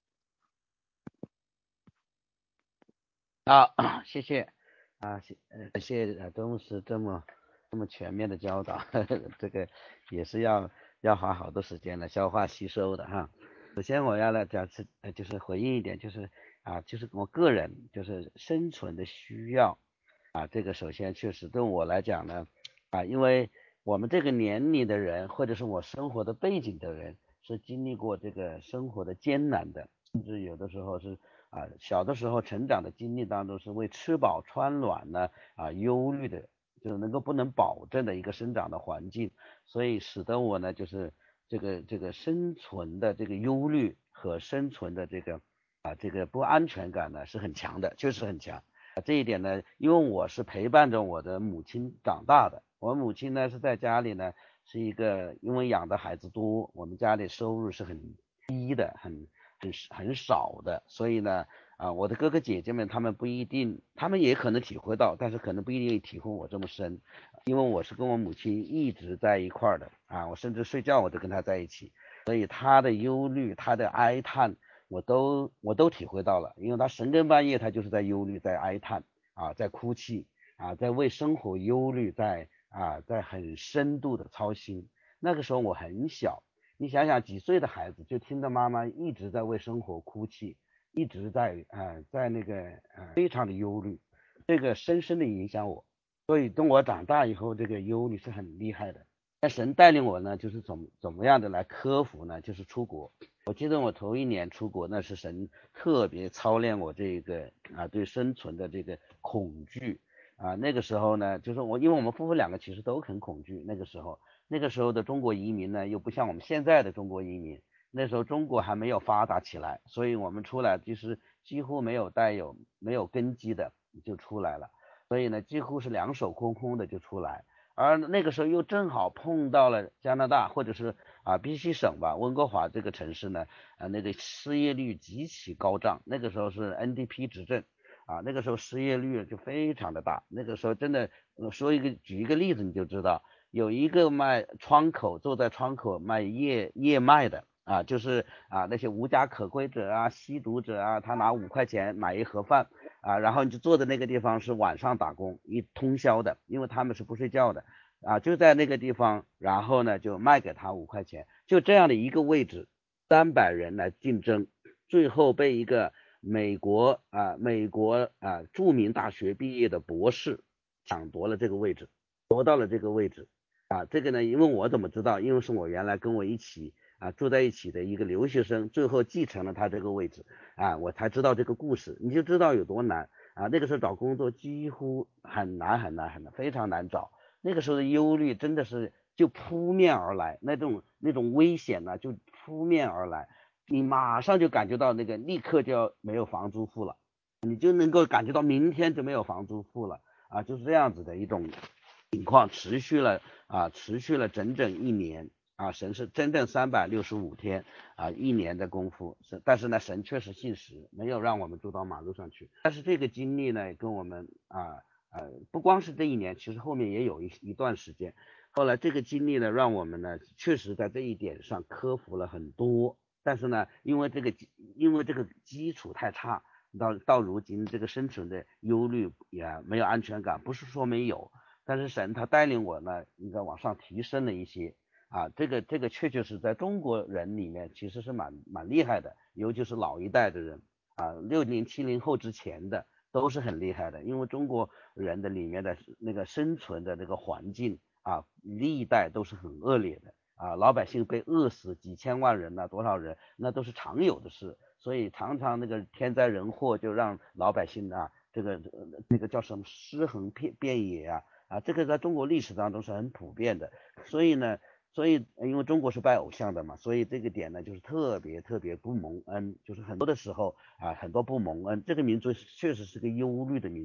好，谢谢啊，谢呃谢谢呃周牧师这么这么全面的教导，呵呵这个也是要要花好多时间来消化吸收的哈。首先我要来讲是呃就是回应一点，就是啊就是我个人就是生存的需要啊，这个首先确实对我来讲呢啊，因为我们这个年龄的人或者是我生活的背景的人是经历过这个生活的艰难的，甚至有的时候是。啊，小的时候成长的经历当中是为吃饱穿暖呢啊忧虑的，就是能够不能保证的一个生长的环境，所以使得我呢就是这个这个生存的这个忧虑和生存的这个啊这个不安全感呢是很强的，确实很强。啊这一点呢，因为我是陪伴着我的母亲长大的，我母亲呢是在家里呢是一个因为养的孩子多，我们家里收入是很低的，很。很很少的，所以呢，啊，我的哥哥姐姐们他们不一定，他们也可能体会到，但是可能不一定体会我这么深，因为我是跟我母亲一直在一块儿的啊，我甚至睡觉我都跟她在一起，所以她的忧虑，她的哀叹，我都我都体会到了，因为她深更半夜她就是在忧虑，在哀叹啊，在哭泣啊，在为生活忧虑，在啊，在很深度的操心。那个时候我很小。你想想，几岁的孩子就听到妈妈一直在为生活哭泣，一直在呃在那个呃非常的忧虑，这个深深的影响我。所以等我长大以后，这个忧虑是很厉害的。那神带领我呢，就是怎怎么样的来克服呢？就是出国。我记得我头一年出国，那是神特别操练我这个啊对生存的这个恐惧啊。那个时候呢，就是我因为我们夫妇两个其实都很恐惧，那个时候。那个时候的中国移民呢，又不像我们现在的中国移民，那时候中国还没有发达起来，所以我们出来就是几乎没有带有没有根基的就出来了，所以呢，几乎是两手空空的就出来，而那个时候又正好碰到了加拿大或者是啊 B C 省吧，温哥华这个城市呢，啊那个失业率极其高涨，那个时候是 N D P 执政。啊，那个时候失业率就非常的大，那个时候真的，说一个举一个例子你就知道。有一个卖窗口坐在窗口卖夜夜卖的啊，就是啊那些无家可归者啊、吸毒者啊，他拿五块钱买一盒饭啊，然后你就坐在那个地方是晚上打工，一通宵的，因为他们是不睡觉的啊，就在那个地方，然后呢就卖给他五块钱，就这样的一个位置，三百人来竞争，最后被一个美国啊美国啊著名大学毕业的博士抢夺了这个位置，夺到了这个位置。啊，这个呢，因为我怎么知道？因为是我原来跟我一起啊住在一起的一个留学生，最后继承了他这个位置啊，我才知道这个故事，你就知道有多难啊。那个时候找工作几乎很难很难很难，非常难找。那个时候的忧虑真的是就扑面而来，那种那种危险呢就扑面而来，你马上就感觉到那个立刻就要没有房租付了，你就能够感觉到明天就没有房租付了啊，就是这样子的一种情况持续了啊，持续了整整一年啊，神是真正三百六十五天啊，一年的功夫是，但是呢，神确实信实，没有让我们住到马路上去。但是这个经历呢，跟我们啊呃，不光是这一年，其实后面也有一一段时间。后来这个经历呢，让我们呢，确实在这一点上克服了很多。但是呢，因为这个因为这个基础太差，到到如今这个生存的忧虑也没有安全感，不是说没有。但是神他带领我呢，应该往上提升了一些啊，这个这个确确实在中国人里面其实是蛮蛮厉害的，尤其是老一代的人啊，六零七零后之前的都是很厉害的，因为中国人的里面的那个生存的这个环境啊，历代都是很恶劣的啊，老百姓被饿死几千万人呐，多少人那都是常有的事，所以常常那个天灾人祸就让老百姓啊，这个那个叫什么尸横遍遍野啊。啊，这个在中国历史当中是很普遍的，所以呢，所以因为中国是拜偶像的嘛，所以这个点呢就是特别特别不蒙恩，就是很多的时候啊，很多不蒙恩，这个民族确实是个忧虑的民族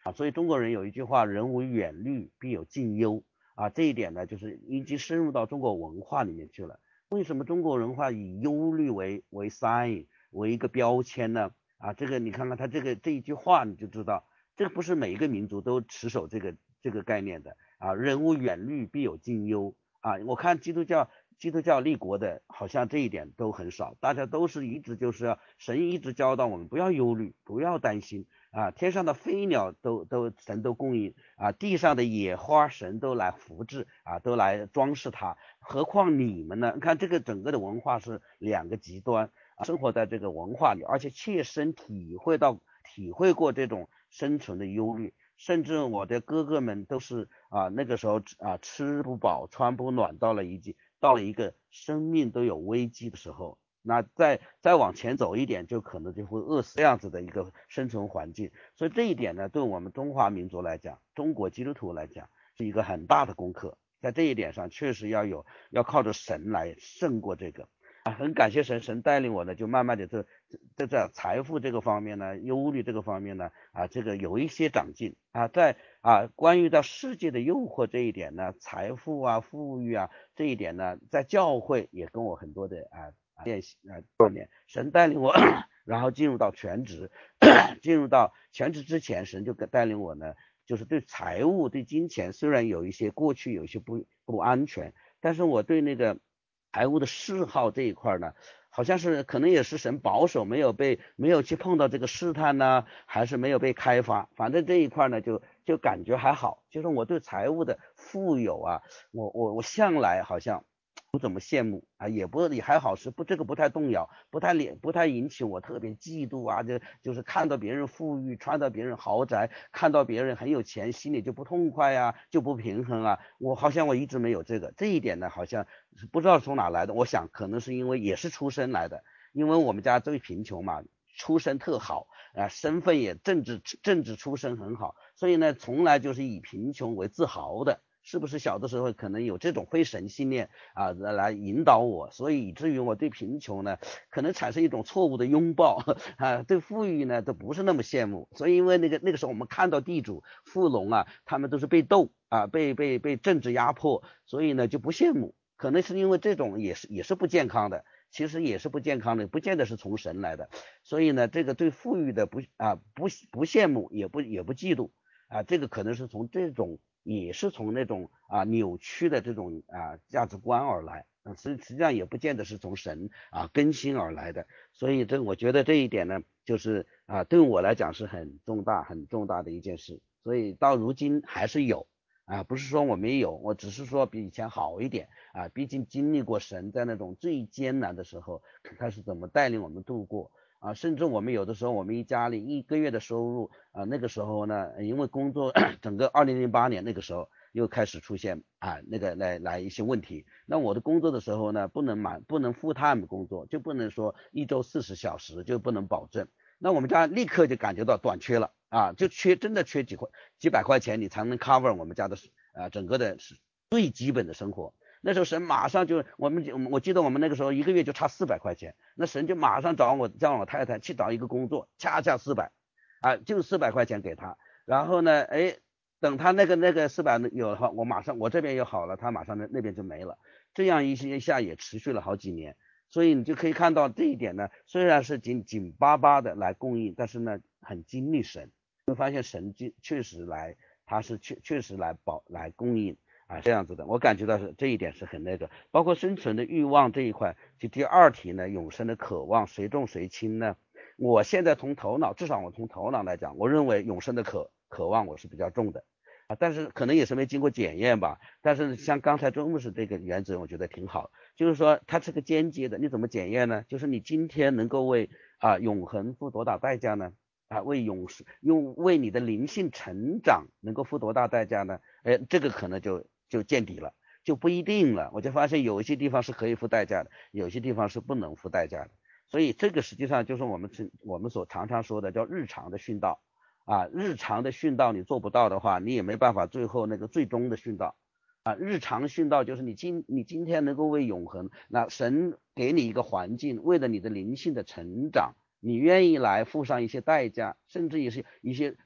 啊，所以中国人有一句话，人无远虑，必有近忧啊，这一点呢，就是已经深入到中国文化里面去了。为什么中国文化以忧虑为为 sign 为一个标签呢？啊，这个你看看他这个这一句话，你就知道，这个不是每一个民族都持守这个这个概念的啊。人无远虑，必有近忧啊。我看基督教基督教立国的，好像这一点都很少，大家都是一直就是要神一直教导我们不要忧虑，不要担心啊。天上的飞鸟都都神都供应啊，地上的野花神都来福祉啊，都来装饰它。何况你们呢？你看这个整个的文化是两个极端。生活在这个文化里，而且切身体会到体会过这种生存的忧虑，甚至我的哥哥们都是啊那个时候啊吃不饱穿不暖，到了一季到了一个生命都有危机的时候，那再再往前走一点，就可能就会饿死这样子的一个生存环境。所以这一点呢，对我们中华民族来讲，中国基督徒来讲，是一个很大的功课。在这一点上，确实要有要靠着神来胜过这个。啊，很感谢神，神带领我呢，就慢慢的这这在财富这个方面呢，忧虑这个方面呢，啊，这个有一些长进啊，在啊关于到世界的诱惑这一点呢，财富啊、富裕啊这一点呢，在教会也跟我很多的啊练习啊锻炼，神带领我，然后进入到全职，进入到全职之前，神就带领我呢，就是对财务、对金钱，虽然有一些过去有一些不不安全，但是我对那个财务的嗜好这一块呢，好像是可能也是神保守，没有被没有去碰到这个试探呢，还是没有被开发，反正这一块呢就就感觉还好，就是我对财务的富有啊，我我我向来好像不怎么羡慕啊，也不也还好，是不这个不太动摇，不太不太引起我特别嫉妒啊，就就是看到别人富裕，穿到别人豪宅，看到别人很有钱，心里就不痛快啊，就不平衡啊。我好像我一直没有这个，这一点呢，好像不知道从哪来的。我想可能是因为也是出身来的，因为我们家最贫穷嘛，出身特好啊，身份也政治政治出身很好，所以呢，从来就是以贫穷为自豪的。是不是小的时候可能有这种非神信念啊来引导我，所以以至于我对贫穷呢可能产生一种错误的拥抱啊，对富裕呢都不是那么羡慕。所以因为那个那个时候我们看到地主富农啊，他们都是被斗啊，被被被政治压迫，所以呢就不羡慕。可能是因为这种也是也是不健康的，其实也是不健康的，不见得是从神来的。所以呢，这个对富裕的不啊不不羡慕，也不也不嫉妒啊，这个可能是从这种。也是从那种啊扭曲的这种啊价值观而来，啊实实际上也不见得是从神啊更新而来的，所以这我觉得这一点呢，就是啊对我来讲是很重大很重大的一件事，所以到如今还是有啊，不是说我没有，我只是说比以前好一点啊，毕竟经历过神在那种最艰难的时候，他是怎么带领我们度过。啊，甚至我们有的时候，我们一家里一个月的收入啊，那个时候呢，因为工作，整个二零零八年那个时候又开始出现啊那个来来一些问题。那我的工作的时候呢，不能满不能 full time 工作，就不能说一周四十小时就不能保证。那我们家立刻就感觉到短缺了啊，就缺真的缺几块几百块钱，你才能 cover 我们家的啊整个的最基本的生活。那时候神马上就我们我记得我们那个时候一个月就差四百块钱，那神就马上找我叫我太太去找一个工作，恰恰四百啊，就四百块钱给他，然后呢，哎，等他那个那个四百有了，我马上我这边又好了，他马上那那边就没了，这样一一下也持续了好几年，所以你就可以看到这一点呢，虽然是紧紧巴巴的来供应，但是呢很经历神，会发现神确实来，他是确确实来保来供应。啊，这样子的，我感觉到是这一点是很那个，包括生存的欲望这一块，就第二题呢，永生的渴望谁重谁轻呢？我现在从头脑，至少我从头脑来讲，我认为永生的渴渴望我是比较重的啊，但是可能也是没经过检验吧。但是像刚才周牧师这个原则，我觉得挺好，就是说它是个间接的，你怎么检验呢？就是你今天能够为啊永恒付多大代价呢？啊，为永用为你的灵性成长能够付多大代价呢？哎，这个可能就。就见底了，就不一定了。我就发现有一些地方是可以付代价的，有些地方是不能付代价的。所以这个实际上就是我们我们所常常说的叫日常的殉道啊，日常的殉道你做不到的话，你也没办法最后那个最终的殉道啊。日常殉道就是你今你今天能够为永恒，那神给你一个环境，为了你的灵性的成长，你愿意来付上一些代价，甚至也是一些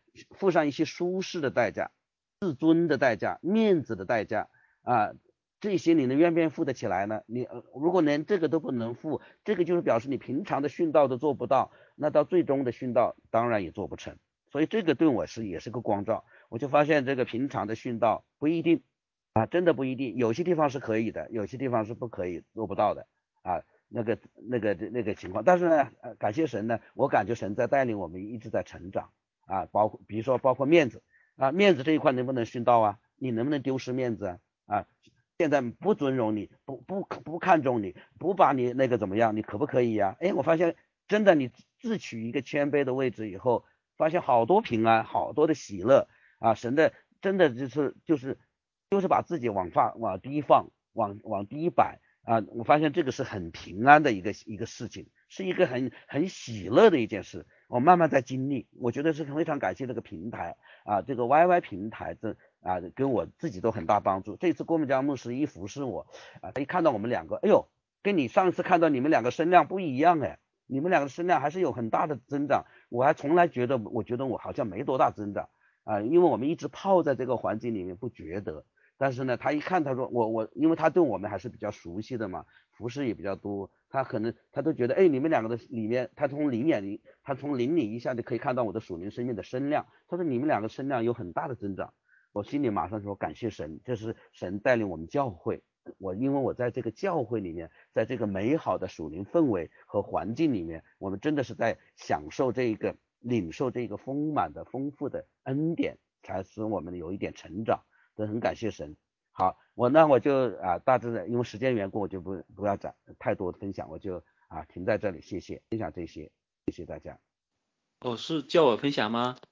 付上一些舒适的代价、自尊的代价、面子的代价啊，这些你能愿不愿意付得起来呢？你如果连这个都不能付，这个就是表示你平常的殉道都做不到，那到最终的殉道当然也做不成。所以这个对我是也是个光照，我就发现这个平常的殉道不一定啊，真的不一定，有些地方是可以的，有些地方是不可以做不到的啊，那个那个那个情况。但是呢，呃，感谢神呢，我感觉神在带领我们一直在成长啊，包括比如说包括面子啊，面子这一块能不能殉道啊？你能不能丢失面子啊？啊，现在不尊荣你，不不不看重你，不把你那个怎么样，你可不可以呀？哎，我发现真的你自取一个谦卑的位置以后，发现好多平安，好多的喜乐啊，神的真的就是就是就是把自己往放往低放，往往低摆啊，我发现这个是很平安的一个一个事情，是一个很很喜乐的一件事。我慢慢在经历，我觉得是非常感谢这个平台啊，这个 Y Y 平台这啊跟我自己都很大帮助。这次郭美江牧师一服侍我啊，他一看到我们两个，哎呦，跟你上次看到你们两个声量不一样哎，你们两个声量还是有很大的增长，我还从来觉得我觉得我好像没多大增长啊，因为我们一直泡在这个环境里面不觉得。但是呢，他一看，他说我我，因为他对我们还是比较熟悉的嘛，服饰也比较多，他可能他都觉得，哎，你们两个的里面，他从灵眼里，他从灵里一下就可以看到我的属灵生命的声量。他说你们两个声量有很大的增长，我心里马上说感谢神，这是神带领我们教会。我因为我在这个教会里面，在这个美好的属灵氛围和环境里面，我们真的是在享受这个领受这个丰满的丰富的恩典，才使我们有一点成长。都很感谢神。好，我那我就啊大致的，因为时间缘故，我就不不要讲太多的分享，我就啊停在这里，谢谢分享这些，谢谢大家。 哦，是叫我分享吗？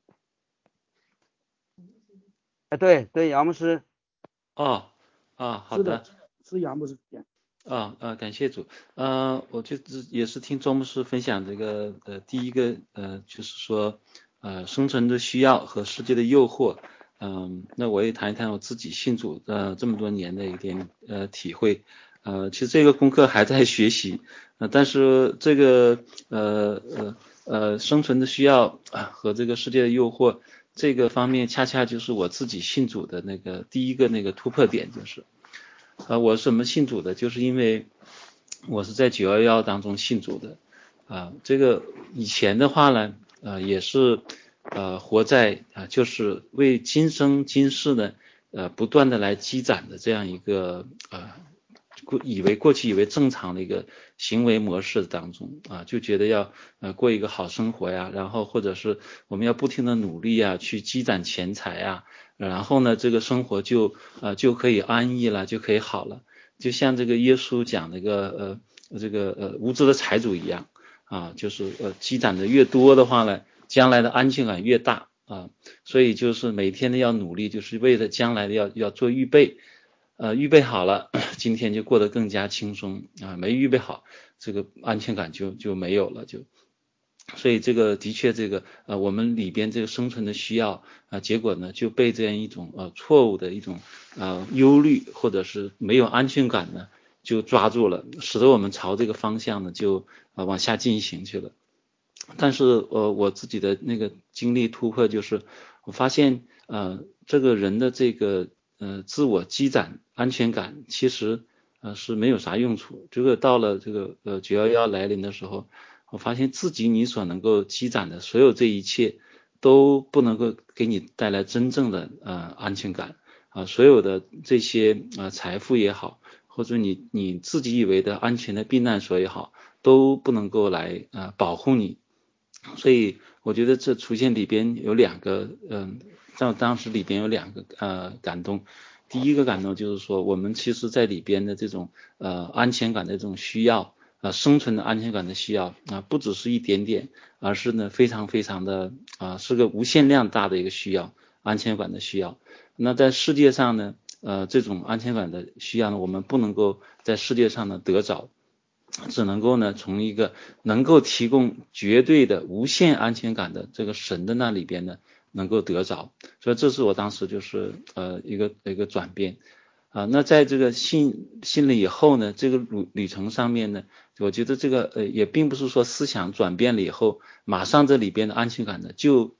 哎，对对，杨牧师。 哦啊，好的， 是杨牧师讲。 啊啊，感谢主。呃，我就是也是听周牧师分享这个呃第一个呃就是说呃生存的需要和世界的诱惑。嗯，那我也谈一谈我自己信主呃这么多年的一点呃体会。呃，其实这个功课还在学习，呃，但是这个呃呃呃生存的需要啊和这个世界的诱惑这个方面，恰恰就是我自己信主的那个第一个那个突破点，就是呃我是怎么信主的，就是因为我是在九一一当中信主的啊，这个以前的话呢，呃也是。呃，活在啊、呃，就是为今生今世呢，呃，不断的来积攒的这样一个呃，以为过去以为正常的一个行为模式当中啊、呃，就觉得要呃过一个好生活呀，然后或者是我们要不停的努力呀，去积攒钱财呀，然后呢，这个生活就呃就可以安逸了，就可以好了，就像这个耶稣讲那个呃这个呃无知的财主一样啊，就是呃积攒的越多的话呢。将来的安全感越大啊，所以就是每天的要努力，就是为了将来的要要做预备，呃，预备好了，今天就过得更加轻松啊，没预备好，这个安全感就就没有了，就，所以这个的确这个呃我们里边这个生存的需要啊，结果呢就被这样一种呃错误的一种呃忧虑或者是没有安全感呢就抓住了，使得我们朝这个方向呢就呃往下进行去了。但是呃我自己的那个经历突破就是，我发现呃这个人的这个呃自我积攒安全感其实呃是没有啥用处。这个到了这个呃九一一来临的时候，我发现自己你所能够积攒的所有这一切都不能够给你带来真正的呃安全感啊、呃，所有的这些呃财富也好，或者你你自己以为的安全的避难所也好，都不能够来呃保护你。所以我觉得这出现里边有两个，嗯，在当时里边有两个呃感动。第一个感动就是说，我们其实在里边的这种呃安全感的这种需要，呃生存的安全感的需要啊、呃，不只是一点点，而是呢非常非常的啊、呃、是个无限量大的一个需要，安全感的需要。那在世界上呢，呃这种安全感的需要呢，我们不能够在世界上呢得着。只能够呢从一个能够提供绝对的无限安全感的这个神的那里边呢能够得着，所以这是我当时就是呃一个一个转变啊。那在这个信信了以后呢，这个旅旅程上面呢，我觉得这个呃也并不是说思想转变了以后，马上这里边的安全感呢就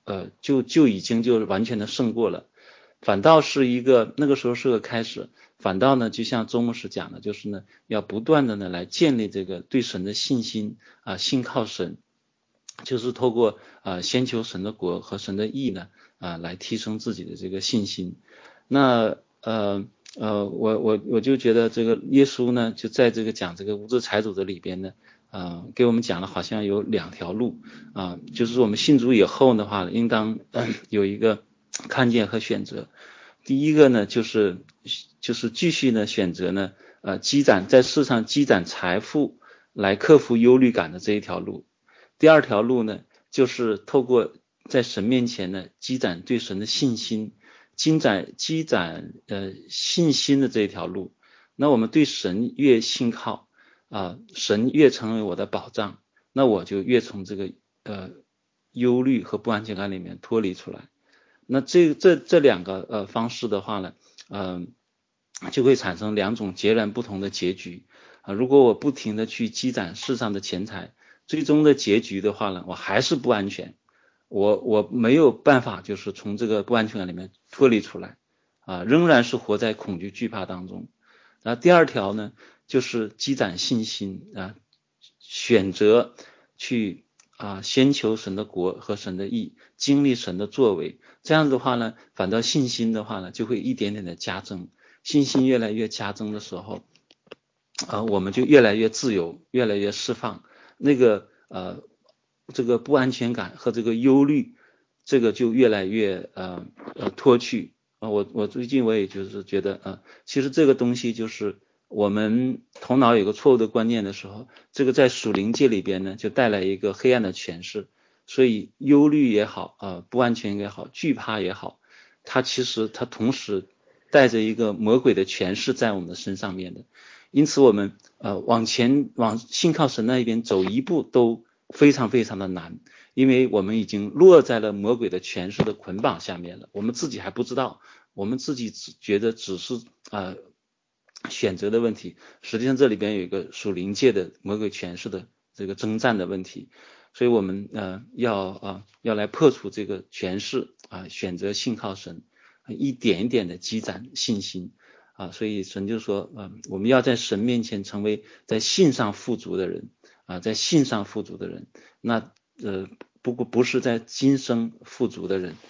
呃就就已经就完全的胜过了，反倒是一个那个时候是个开始，反倒呢就像周牧师讲的，就是呢要不断的呢来建立这个对神的信心啊，信靠神，就是透过啊先求神的国和神的义呢啊来提升自己的这个信心。那呃呃我我我就觉得这个耶稣呢就在这个讲这个无知财主的里边呢呃给我们讲了好像有两条路啊、呃，就是我们信主以后的话应当、呃、有一个看见和选择。第一个呢就是就是继续呢选择呢呃积攒在世上积攒财富来克服忧虑感的这一条路。第二条路呢就是透过在神面前呢积攒对神的信心，积攒积攒呃信心的这一条路。那我们对神越信靠啊、呃，神越成为我的保障，那我就越从这个呃忧虑和不安全感里面脱离出来。那这这这两个呃方式的话呢，嗯、呃，就会产生两种截然不同的结局啊、呃。如果我不停的去积攒世上的钱财，最终的结局的话呢，我还是不安全。我我没有办法就是从这个不安全感里面脱离出来啊，仍然是活在恐惧惧怕当中。那第二条呢就是积攒信心啊，选择去啊先求神的国和神的义，经历神的作为，这样子的话呢反倒信心的话呢就会一点点的加增，信心越来越加增的时候啊，我们就越来越自由，越来越释放那个呃这个不安全感和这个忧虑，这个就越来越呃呃脱去啊。我我最近我也就是觉得呃，其实这个东西就是我们头脑有个错误的观念的时候，这个在属灵界里边呢就带来一个黑暗的诠释。所以忧虑也好啊、呃，不安全也好，惧怕也好，它其实它同时带着一个魔鬼的诠释在我们的身上面的。因此我们呃往前往信靠神那一边走一步都非常非常的难，因为我们已经落在了魔鬼的权势的捆绑下面了，我们自己还不知道，我们自己只觉得只是呃选择的问题，实际上这里边有一个属灵界的魔鬼权势的这个征战的问题，所以我们呃要啊、呃、要来破除这个权势啊，选择信靠神，一点一点的积攒信心啊，所以神就说啊、呃，我们要在神面前成为在信上富足的人啊，在信上富足的人，那呃不过不是在今生富足的人。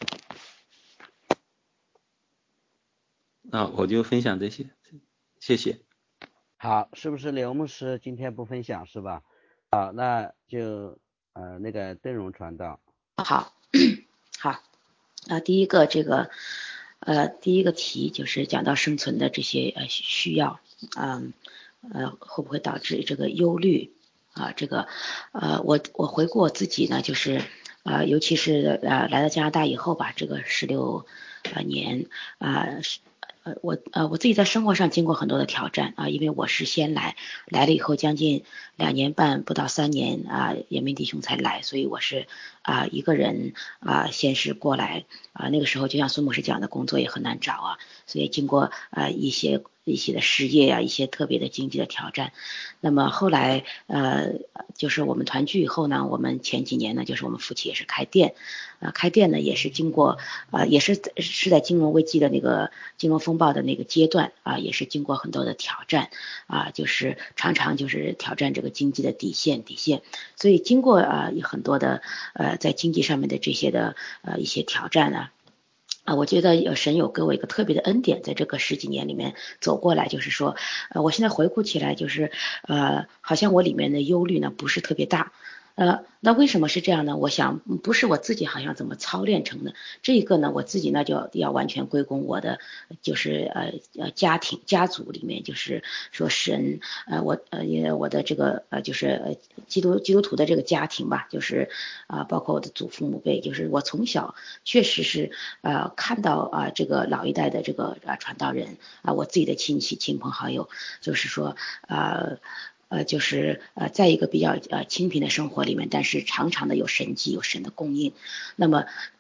那我就分享这些，谢谢。 好，是不是刘牧师今天不分享是吧？好，那就呃那个邓荣传道。 好，好，啊，第一个这个呃第一个题就是讲到生存的这些呃需要，嗯呃会不会导致这个忧虑啊？这个呃我我回顾我自己呢，就是呃尤其是呃来到加拿大以后吧，这个十六呃年啊。呃呃，我呃我自己在生活上经过很多的挑战啊，因为我是先来，来了以后将近两年半不到三年啊，严明弟兄才来，所以我是啊一个人啊先是过来啊，那个时候就像孙牧师讲的，工作也很难找啊，所以经过啊一些一些的失业啊，一些特别的经济的挑战。那么后来呃就是我们团聚以后呢，我们前几年呢，就是我们夫妻也是开店啊，开店呢也是经过啊也是是在金融危机的那个金融风暴的那个阶段啊，也是经过很多的挑战啊，就是常常就是挑战这个经济的底线底线，所以经过啊很多的呃在经济上面的这些的呃一些挑战啊。啊，我觉得有神有给我一个特别的恩典，在这个十几年里面走过来，就是说，呃，我现在回顾起来，就是呃，好像我里面的忧虑呢不是特别大，呃，那为什么是这样呢？我想不是我自己好像怎么操练成的，这个呢，我自己呢就要完全归功我的，就是呃呃家庭家族里面，就是说神呃我呃因为我的这个呃就是呃基督基督徒的这个家庭吧，就是啊、呃、包括我的祖父母辈，就是我从小确实是呃看到啊、呃、这个老一代的这个啊传道人啊、呃、我自己的亲戚亲朋好友，就是说呃。呃，就是呃，在一个比较呃清贫的生活里面，但是常常的有神迹，有神的供应。那么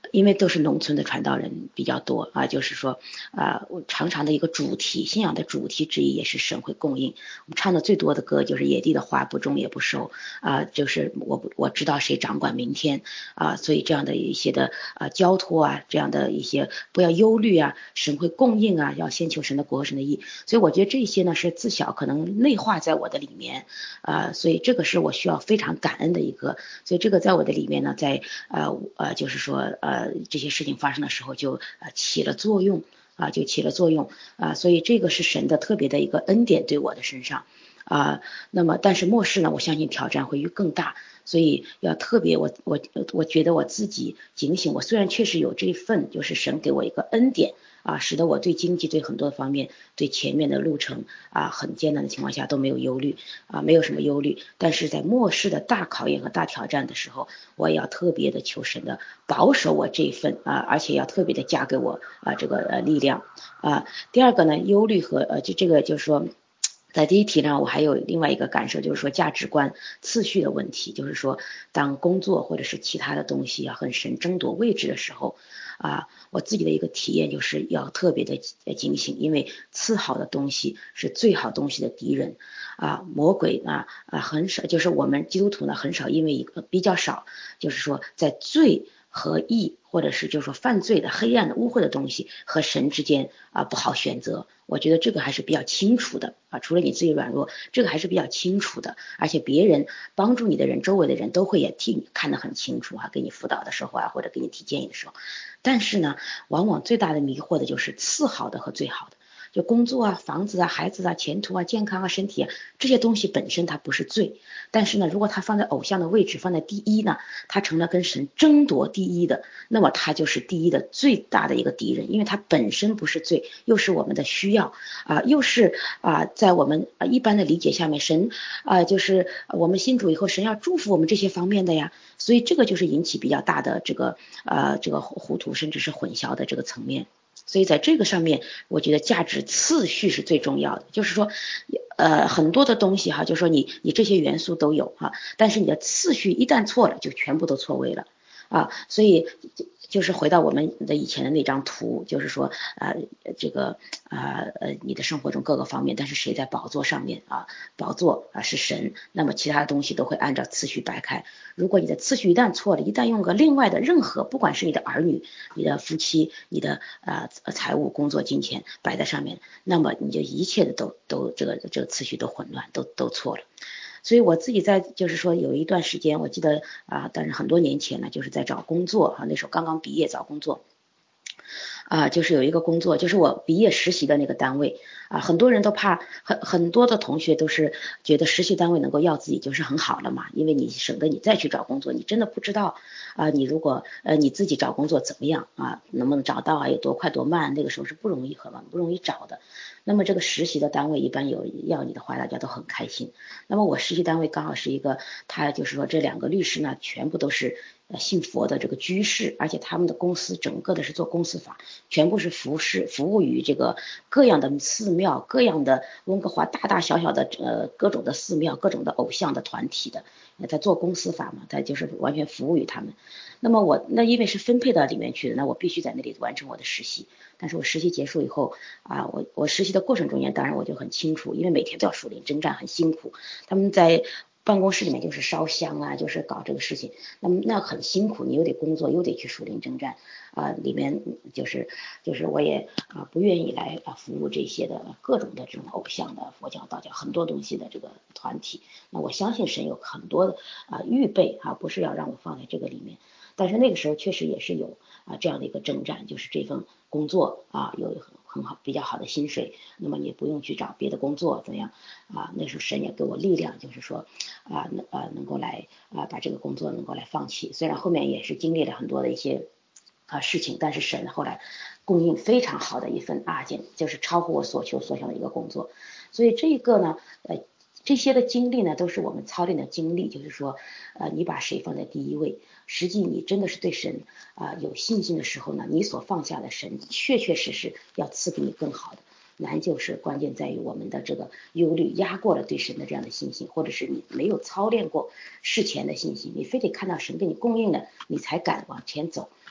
因为都是农村的传道人比较多啊，就是说啊，我常常的一个主题，信仰的主题之一也是神会供应。我们唱的最多的歌就是野地的花不种也不收啊，就是我我知道谁掌管明天啊，所以这样的一些的啊交托啊，这样的一些不要忧虑啊，神会供应啊，要先求神的国和神的义。所以我觉得这些呢是自小可能内化在我的里面啊，所以这个是我需要非常感恩的一个，所以这个在我的里面呢，在呃呃就是说呃这些事情发生的时候就呃起了作用啊，就起了作用啊，所以这个是神的特别的一个恩典对我的身上啊。那么但是末世呢，我相信挑战会更大，所以要特别我我我觉得我自己警醒，我虽然确实有这一份，就是神给我一个恩典啊，使得我对经济对很多方面对前面的路程啊很艰难的情况下都没有忧虑啊，没有什么忧虑。但是在末世的大考验和大挑战的时候，我也要特别的求神的保守我这一份啊，而且要特别的加给我啊这个呃力量啊。第二个呢，忧虑和呃就这个就是说。在第一题呢，我还有另外一个感受，就是说价值观次序的问题，就是说当工作或者是其他的东西啊和神争夺位置的时候啊，我自己的一个体验就是要特别的警醒，因为次好的东西是最好东西的敌人啊，魔鬼啊啊很少，就是我们基督徒呢很少因为一个比较少，就是说在罪和义或者是就是说犯罪的黑暗的污秽的东西和神之间啊不好选择，我觉得这个还是比较清楚的啊，除了你自己软弱，这个还是比较清楚的，而且别人帮助你的人，周围的人都会也替你看得很清楚啊，给你辅导的时候啊，或者给你提建议的时候。但是呢，往往最大的迷惑的就是次好的和最好的。就工作啊、房子啊、孩子啊、前途啊、健康啊、身体啊，这些东西本身它不是罪，但是呢，如果它放在偶像的位置，放在第一呢，它成了跟神争夺第一的，那么它就是第一的最大的一个敌人，因为它本身不是罪，又是我们的需要啊、呃，又是啊、呃，在我们一般的理解下面，神啊、呃，就是我们信主以后，神要祝福我们这些方面的呀，所以这个就是引起比较大的这个呃这个糊涂甚至是混淆的这个层面。所以在这个上面，我觉得价值次序是最重要的，就是说，呃，很多的东西哈，就是说你你这些元素都有哈，但是你的次序一旦错了，就全部都错位了啊。所以就是回到我们的以前的那张图，就是说呃这个啊 呃, 呃你的生活中各个方面，但是谁在宝座上面啊？宝座啊是神，那么其他的东西都会按照次序摆开。如果你的次序一旦错了，一旦用个另外的任何，不管是你的儿女、你的夫妻、你的呃财务、工作、金钱摆在上面，那么你就一切的都都这个这个次序都混乱，都都错了。所以我自己在就是说有一段时间，我记得啊，但是很多年前呢，就是在找工作哈，那时候刚刚毕业找工作。啊，就是有一个工作，就是我毕业实习的那个单位啊，很多人都怕，很很多的同学都是觉得实习单位能够要自己就是很好了嘛，因为你省得你再去找工作，你真的不知道啊，你如果呃你自己找工作怎么样啊，能不能找到啊，有多快多慢，那个时候是不容易很不容易找的。那么这个实习的单位一般有要你的话，大家都很开心。那么我实习单位刚好是一个，他就是说这两个律师呢，全部都是呃信佛的这个居士，而且他们的公司整个的是做公司法，全部是服侍服务于这个各样的寺庙，各样的温哥华大大小小的呃各种的寺庙，各种的偶像的团体的，在做公司法嘛，他就是完全服务于他们。那么我那因为是分配到里面去的，那我必须在那里完成我的实习。但是我实习结束以后啊，我我实习的过程中间，当然我就很清楚，因为每天都要属灵征战，很辛苦。他们在办公室里面就是烧香啊，就是搞这个事情，那么那很辛苦，你又得工作，又得去属灵征战啊，里面就是就是我也啊不愿意来啊服务这些的各种的这种偶像的佛教、道教很多东西的这个团体。那我相信神有很多的啊预备啊，不是要让我放在这个里面。但是那个时候确实也是有啊这样的一个征战，就是这份工作啊有很很好比较好的薪水，那么你不用去找别的工作怎么样啊？那时候神也给我力量，就是说啊能呃能够来啊把这个工作能够来放弃，虽然后面也是经历了很多的一些啊事情，但是神后来供应非常好的一份啊简就是超乎我所求所想的一个工作，所以这个呢呃。这些的经历呢，都是我们操练的经历，就是说，呃，你把谁放在第一位，实际你真的是对神啊、呃、有信心的时候呢，你所放下的神，确确实实要赐给你更好的。难就是关键在于我们的这个忧虑压过了对神的这样的信心，或者是你没有操练过事前的信心，你非得看到神给你供应了，你才敢往前走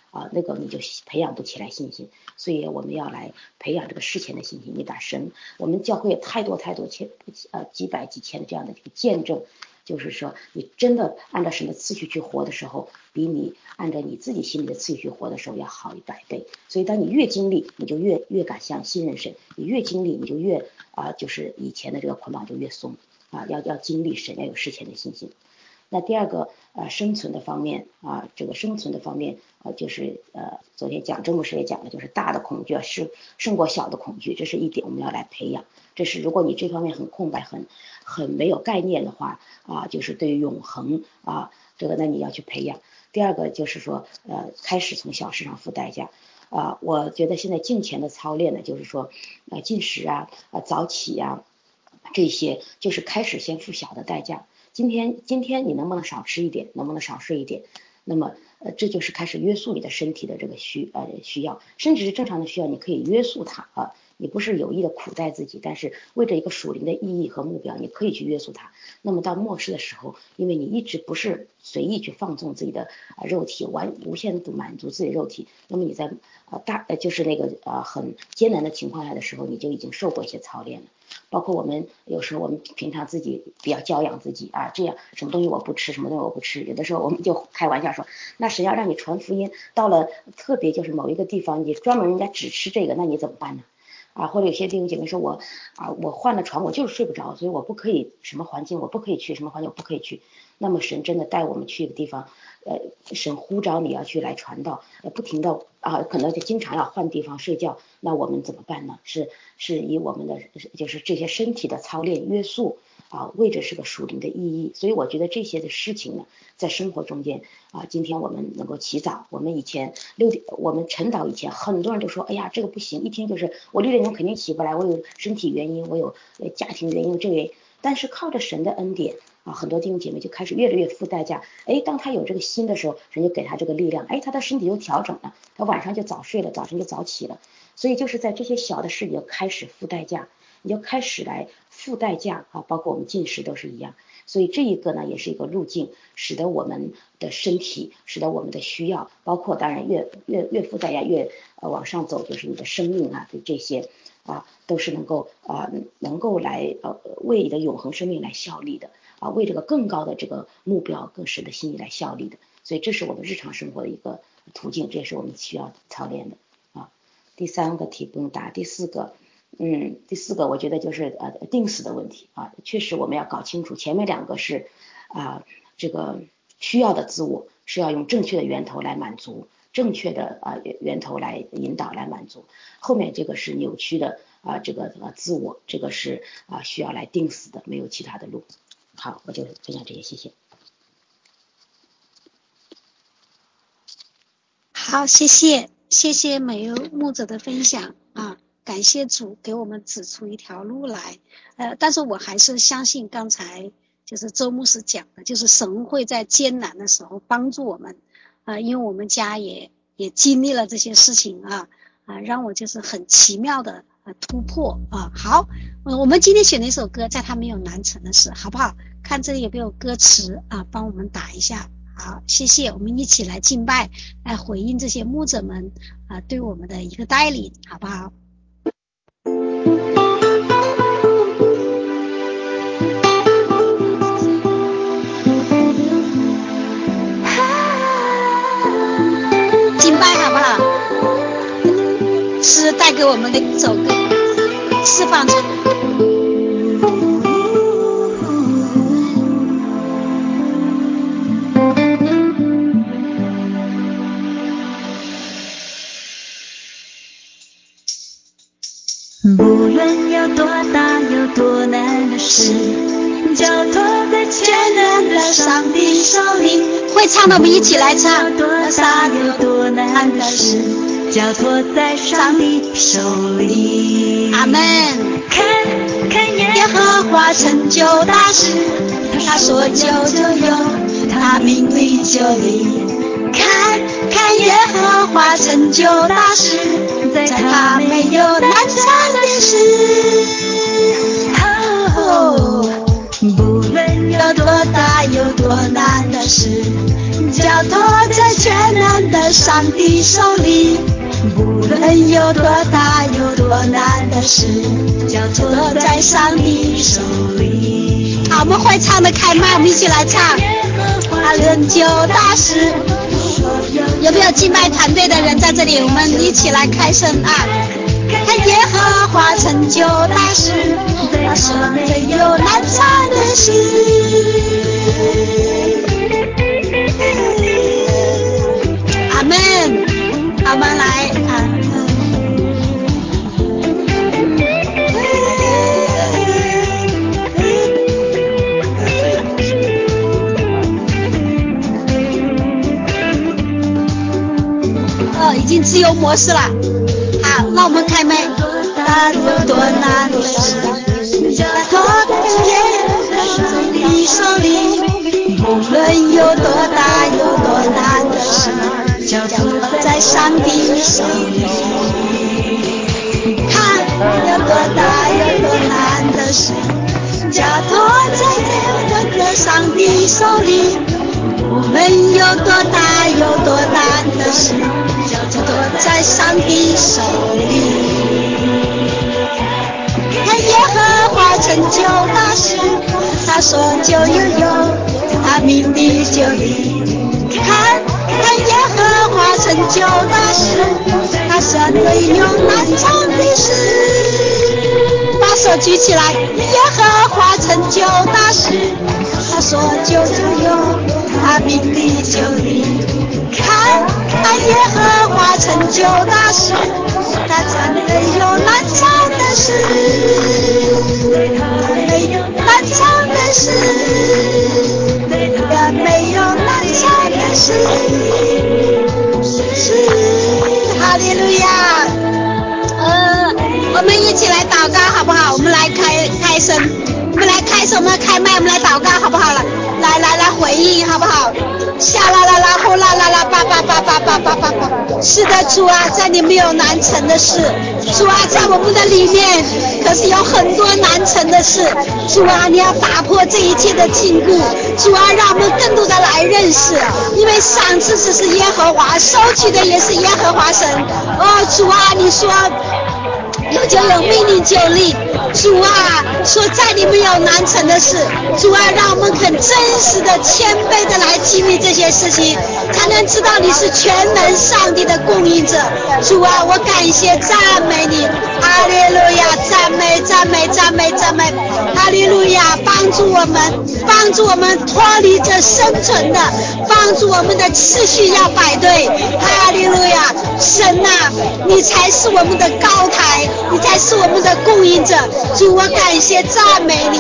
啊，那个你就培养不起来信心。所以我们要来培养这个事前的信心。你把神，我们教会有太多太多千呃几百几千的这样的这个见证，就是说你真的按照神的次序去活的时候，比你按照你自己心里的次序去活的时候要好一百倍。所以当你越经历，你就越越敢向信任神；你越经历，你就越啊、呃，就是以前的这个捆绑就越松啊。要要经历神，要有事前的信心。那第二个呃生存的方面啊，这个生存的方面呃就是呃昨天讲郑牧师也讲了，就是大的恐惧啊是胜过小的恐惧，这是一点我们要来培养。这是如果你这方面很空白很很没有概念的话啊，就是对于永恒啊这个那你要去培养。第二个就是说呃开始从小事上付代价啊，我觉得现在敬虔的操练呢，就是说呃进食啊呃早起啊这些，就是开始先付小的代价。今天今天你能不能少吃一点，能不能少睡一点，那么呃这就是开始约束你的身体的这个需呃需要，甚至是正常的需要你可以约束它啊，你不是有意的苦待自己，但是为着一个属灵的意义和目标，你可以去约束它。那么到末世的时候，因为你一直不是随意去放纵自己的啊肉体，完无限度满足自己的肉体，那么你在呃大呃就是那个呃很艰难的情况下的时候，你就已经受过一些操练了。包括我们有时候我们平常自己比较教养自己啊，这样什么东西我不吃，什么东西我不吃，有的时候我们就开玩笑说，那神要让你传福音，到了特别就是某一个地方，你专门人家只吃这个，那你怎么办呢？啊，或者有些弟兄姐妹说我啊，我换了床我就是睡不着，所以我不可以什么环境我不可以去，什么环境我不可以去。那么神真的带我们去一个地方，呃，神呼召你要去来传道，呃，不停的啊，可能就经常要换地方睡觉，那我们怎么办呢？是是以我们的就是这些身体的操练约束啊，为着是个属灵的意义。所以我觉得这些的事情呢，在生活中间啊，今天我们能够起早，我们以前六点，我们晨祷以前，很多人都说，哎呀，这个不行，一听就是我六点钟肯定起不来，我有身体原因，我有家庭原因，这个，但是靠着神的恩典。啊，很多弟兄姐妹就开始越来越付代价，哎，当他有这个心的时候，神就给他这个力量，哎，他的身体就调整了，他晚上就早睡了，早晨就早起了，所以就是在这些小的事你就开始付代价，你就开始来付代价啊，包括我们进食都是一样，所以这一个呢也是一个路径，使得我们的身体，使得我们的需要，包括当然越越越付代价越呃往上走，就是你的生命啊，对这些啊都是能够啊能够来呃为你的永恒生命来效力的。啊，为这个更高的这个目标、更深的心意来效力的，所以这是我们日常生活的一个途径，这也是我们需要操练的啊。第三个题不用答，第四个，嗯，第四个我觉得就是呃定死的问题啊，确实我们要搞清楚，前面两个是啊这个需要的自我是要用正确的源头来满足，正确的啊源头来引导来满足，后面这个是扭曲的啊这个呃自我，这个是啊需要来定死的，没有其他的路。好，我就分享这些，谢谢。 好，谢谢，谢谢美优牧者的分享啊，感谢主给我们指出一条路来。呃，但是我还是相信刚才就是周牧师讲的，就是神会在艰难的时候帮助我们啊，因为我们家也也经历了这些事情啊啊，让我就是很奇妙的呃突破啊。好，呃，我们今天选的一首歌，在他没有难成的事，好不好？看这里有没有歌词啊，帮我们打一下。好，谢谢，我们一起来敬拜，来回应这些牧者们啊对我们的一个带领，好不好？敬拜好不好？是带给我们的一首歌，释放出。 不论有多大有多难的事，交托在全能的上帝手里。 会唱的我们一起来唱。 多大有多难的事，交托在上帝手里。 阿们。 看看耶和华成就大事，他说有就有，他命立就立。看看耶和华成就大事，在他没有难成的事。哦，不论有多大有多难的事，交托在全能的上帝手里，无论有多大有多难的事，交托在上帝手里。好，我们会唱的开麦，我们一起来唱。他仍旧大事，有没有敬拜团队的人在这里？我们一起来开声啊！看耶和华成就大事，他说没有难缠的事。阿门，阿门来啊！哦，已经自由模式了。好，那我们开麦。大有多难的事，交托在上帝手里，无论有多大有多难的事，交托在上帝手里。看有多大有多难的事，交托在上帝手里，无论有多大有多难的事，交托在上帝手里。看耶和华成就大事，他说就有有，他命立就立。看看耶和华成就大事，他说没有难成的事。把手举起来，耶和华成就大事，他说就就有，他命立就立。看看耶和华成就大事，他真没有难成的事，没有难成的事，也没有难成的事。是，哈利路亚。呃，我们一起来祷告好不好？我们来开开声，我们来开声，我们来开麦，我们来祷告好不好了？来来来回应好不好？下啦啦啦呼啦啦啦叭叭叭叭叭叭叭叭。是的，主啊，在你没有难成的事。主啊，在我们的里面可是有很多难成的事。主啊，你要打破这一切的禁锢。主啊，让我们更多的来认识，因为赏赐只是耶和华，收取的也是耶和华神。哦，主啊，你说有就有，命令就立。主啊，说在你们有难成的事。主啊，让我们很真实的、谦卑的来经历这些事情，才能知道你是全能上帝的供应者。主啊，我感谢赞美你，哈利路亚，赞美赞美赞美赞美，哈利路亚，帮助我们，帮助我们脱离这生存的，帮助我们的次序要摆对，哈利路亚，神啊，你才是我们的高台，你才是我们的供应者。主，我感谢赞美你，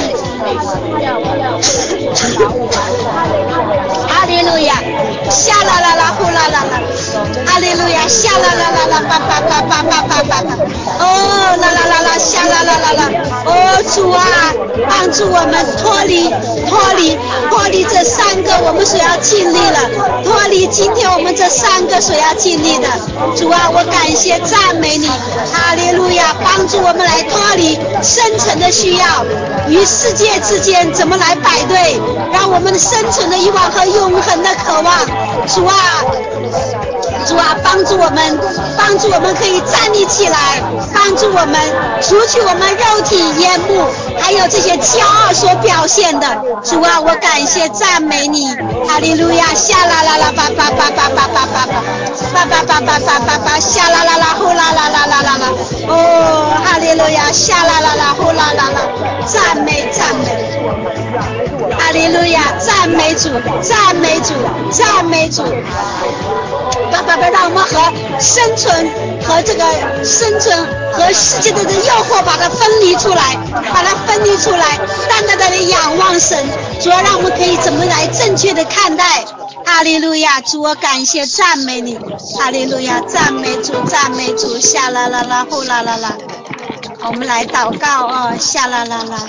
哈利路亚，下啦啦啦呼啦啦啦，哈利路亚，下啦啦啦啦叭叭叭叭叭叭叭叭，哦啦啦啦啦下啦啦啦啦，哦主啊，帮助我们脱离脱离脱离这三个我们所要经历了，脱离今天我们这三个所要经历的。主啊，我感谢赞美你，哈利路亚，帮助我们来脱离生存的需要与世界之间怎么来摆对，让我们的生存的欲望和永恒的渴望。主啊，主啊，帮助我们，帮助我们可以站立起来，帮助我们除去我们肉体眼目还有这些骄傲所表现的。主啊，我感谢赞美你，哈利路亚，下啦啦啦叭叭叭叭叭叭叭叭叭叭叭叭叭叭叭，下啦啦啦呼啦啦啦啦啦啦，哦哈利路亚，下啦啦啦呼啦啦啦，赞美赞美，哈利路亚，赞美主，赞美主，赞美主。爸爸爸，让我们和生存和这个生存和世界的诱惑把它分离出来，把它分离出来，单单的仰望神，主要让我们可以怎么来正确的看待。哈利路亚，主，我感谢赞美你，哈利路亚，赞美主，赞美主，下啦啦啦呼啦啦啦，我们来祷告啊、哦，下啦啦啦。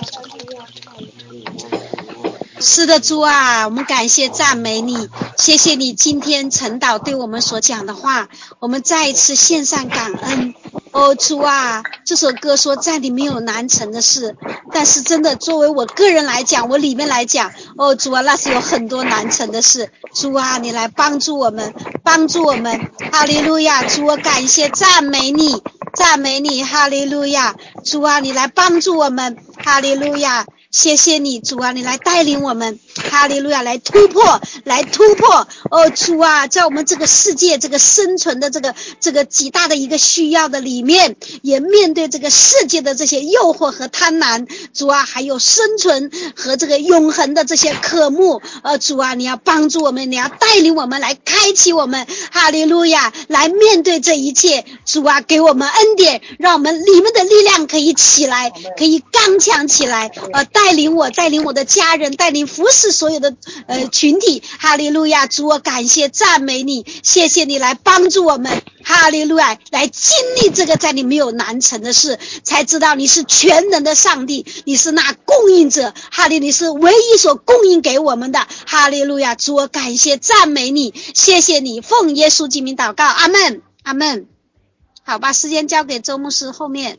是的，主啊，我们感谢赞美你，谢谢你今天陈导对我们所讲的话，我们再一次献上感恩。哦，主啊，这首歌说在你没有难成的事，但是真的作为我个人来讲，我里面来讲，哦，主啊，那是有很多难成的事。主啊，你来帮助我们， 帮助我们，哈利路亚，主我感谢赞美你，赞美你，哈利路亚，主啊你来帮助我们，哈利路亚，谢谢你主啊你来带领我们，哈利路亚，来突破来突破，哦主啊，在我们这个世界这个生存的这个这个极大的一个需要的里面，也面对这个世界的这些诱惑和贪婪，主啊还有生存和这个永恒的这些科目，呃主啊你要帮助我们，你要带领我们来开启我们，哈利路亚，来面对这一切，主啊给我们恩典，让我们里面的力量可以起来，可以刚强起来，呃带领我带领我的家人，带领服侍所有的呃群体，哈利路亚，主我感谢赞美你，谢谢你来帮助我们，哈利路亚，来经历这个在你没有难成的事，才知道你是全能的上帝，你是那供应者，哈利，你是唯一所供应给我们的，哈利路亚，主我感谢赞美你，谢谢你，奉耶稣基督名祷告，阿们阿们。好，把时间交给周牧师后面。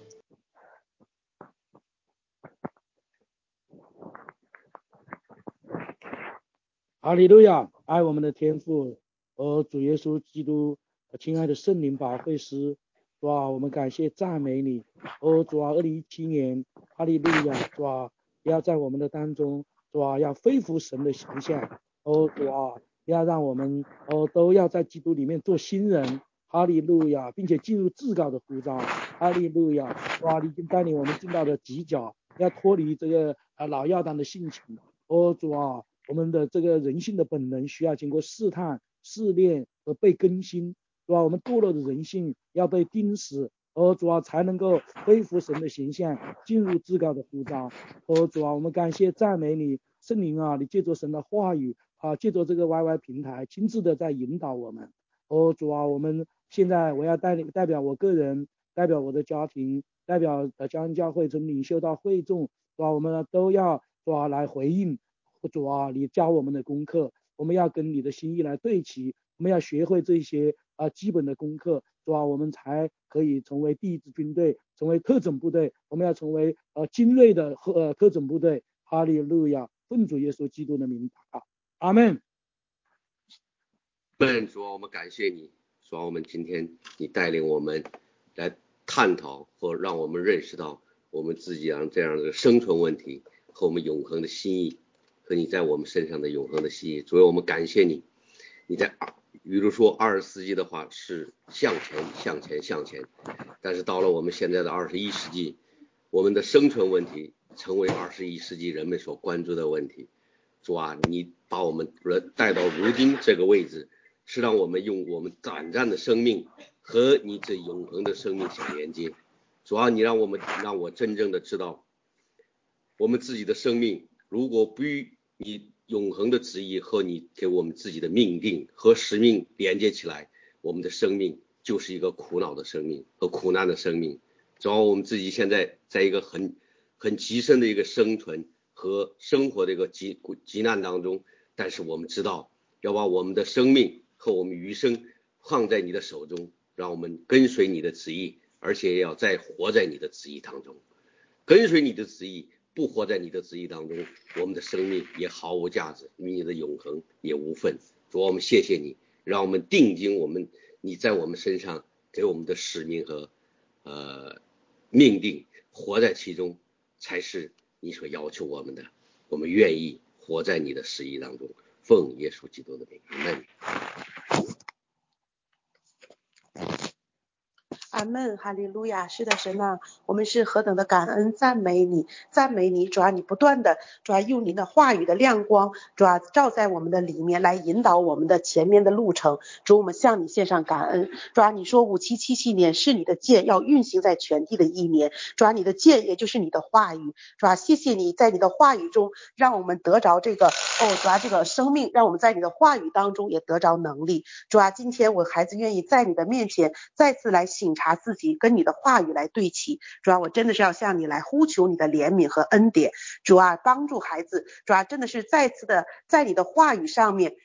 哈利路亚，爱我们的天父和主耶稣基督，亲爱的圣灵保惠师，主啊，我们感谢赞美你。哦，主啊，二零一七年，哈利路亚，主啊，要在我们的当中，主啊，要恢复神的形象。哦，主啊，要让我们哦都要在基督里面做新人。哈利路亚，并且进入至高的呼召。哈利路亚，主啊，你已经带领我们进到了极角，要脱离这个啊老亚当的性情。哦，主啊。我们的这个人性的本能需要经过试探、试炼和被更新，主啊，我们堕落的人性要被钉死，而主啊才能够恢复神的形象，进入至高的呼召。哦，主啊，我们感谢赞美你，圣灵啊，你借着神的话语啊，借着这个 Y Y 平台，亲自的在引导我们。哦，主啊，我们现在我要带领代表我个人，代表我的家庭，代表呃家人教会从领袖到会众，主啊，我们都要主啊来回应。主啊，你教我们的功课，我们要跟你的心意来对齐，我们要学会这些啊、呃、基本的功课，主啊，我们才可以成为第一支军队，成为特种部队，我们要成为呃精锐的呃特种部队。哈利路亚，奉主耶稣基督的名祷告，阿门。 们主啊，我们感谢你，主啊，我们今天你带领我们来探讨或让我们认识到我们自己啊这样的生存问题和我们永恒的心意。和你在我们身上的永恒的心意，主要我们感谢你。你在比如说二十世纪的话是向前向前向前，但是到了我们现在的二十一世纪，我们的生存问题成为二十一世纪人们所关注的问题。主啊，你把我们带到如今这个位置，是让我们用我们短暂的生命和你这永恒的生命相连接。主啊，你让我们让我真正的知道我们自己的生命如果不与你永恒的旨意和你给我们自己的命定和使命连接起来，我们的生命就是一个苦恼的生命和苦难的生命。主要我们自己现在在一个很很极深的一个生存和生活的一个极极难当中，但是我们知道要把我们的生命和我们余生放在你的手中，让我们跟随你的旨意，而且也要再活在你的旨意当中。跟随你的旨意，不活在你的旨意当中，我们的生命也毫无价值，与你的永恒也无分。主，我们谢谢你，让我们定睛我们你在我们身上给我们的使命和呃命定，活在其中才是你所要求我们的。我们愿意活在你的旨意当中，奉耶稣基督的名，阿们。 阿们，哈利路亚。是的，神啊，我们是何等的感恩赞美你，赞美你，主啊，你不断的主啊用您的话语的亮光，主啊照在我们的里面，来引导我们的前面的路程。主，我们向你献上感恩。主啊，你说五七七七年是你的剑要运行在全地的一年，主啊，你的剑也就是你的话语。主啊，谢谢你在你的话语中让我们得着这个哦，主啊这个生命，让我们在你的话语当中也得着能力。主啊，今天我孩子愿意在你的面前再次来省察自己，跟你的话语来对齐。主啊，我真的是要向你来呼求你的怜悯和恩典。主啊，帮助孩子，主啊，真的是再次的在你的话语上面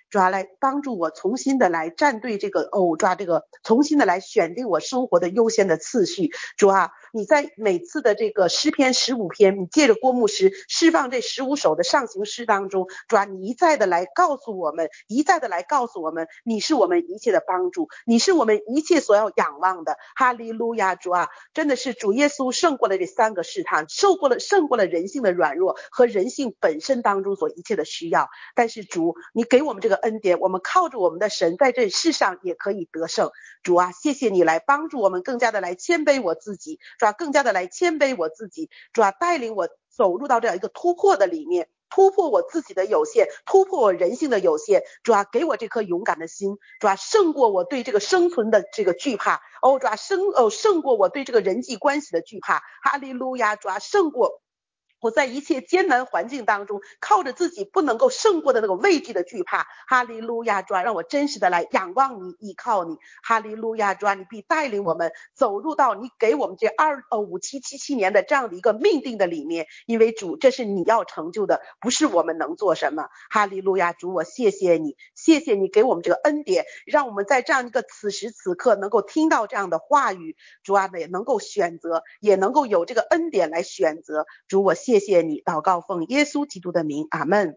主要来帮助我重新的来站对这个哦，抓这个重新的来选定我生活的优先的次序。主啊，你在每次的这个诗篇十五篇，你借着郭牧师释放这十五首的上行诗当中，主啊，你一再的来告诉我们，一再的来告诉我们，你是我们一切的帮助，你是我们一切所要仰望的。哈利路亚！主啊，真的是主耶稣胜过了这三个试探，胜过了胜过了人性的软弱和人性本身当中所一切的需要。但是主，你给我们这个恩典，我们靠着我们的神在这世上也可以得胜。主啊，谢谢你来帮助我们更加的来谦卑我自己，主啊，更加的来谦卑我自己，主啊，带领我走入到这样一个突破的里面，突破我自己的有限，突破我人性的有限。主啊，给我这颗勇敢的心，主啊，胜过我对这个生存的这个惧怕，哦，主啊，胜哦胜过我对这个人际关系的惧怕。哈利路亚！主啊，胜过我在一切艰难环境当中靠着自己不能够胜过的那个畏惧的惧怕。哈利路亚！主啊，让我真实的来仰望你，依靠你。哈利路亚！主啊，你必带领我们走入到你给我们这二呃五七七七年的这样的一个命定的里面，因为主，这是你要成就的，不是我们能做什么。哈利路亚！主，我谢谢你，谢谢你给我们这个恩典，让我们在这样一个此时此刻能够听到这样的话语。主啊，也能够选择，也能够有这个恩典来选择。主，我谢谢你，祷告奉耶稣基督的名，阿们。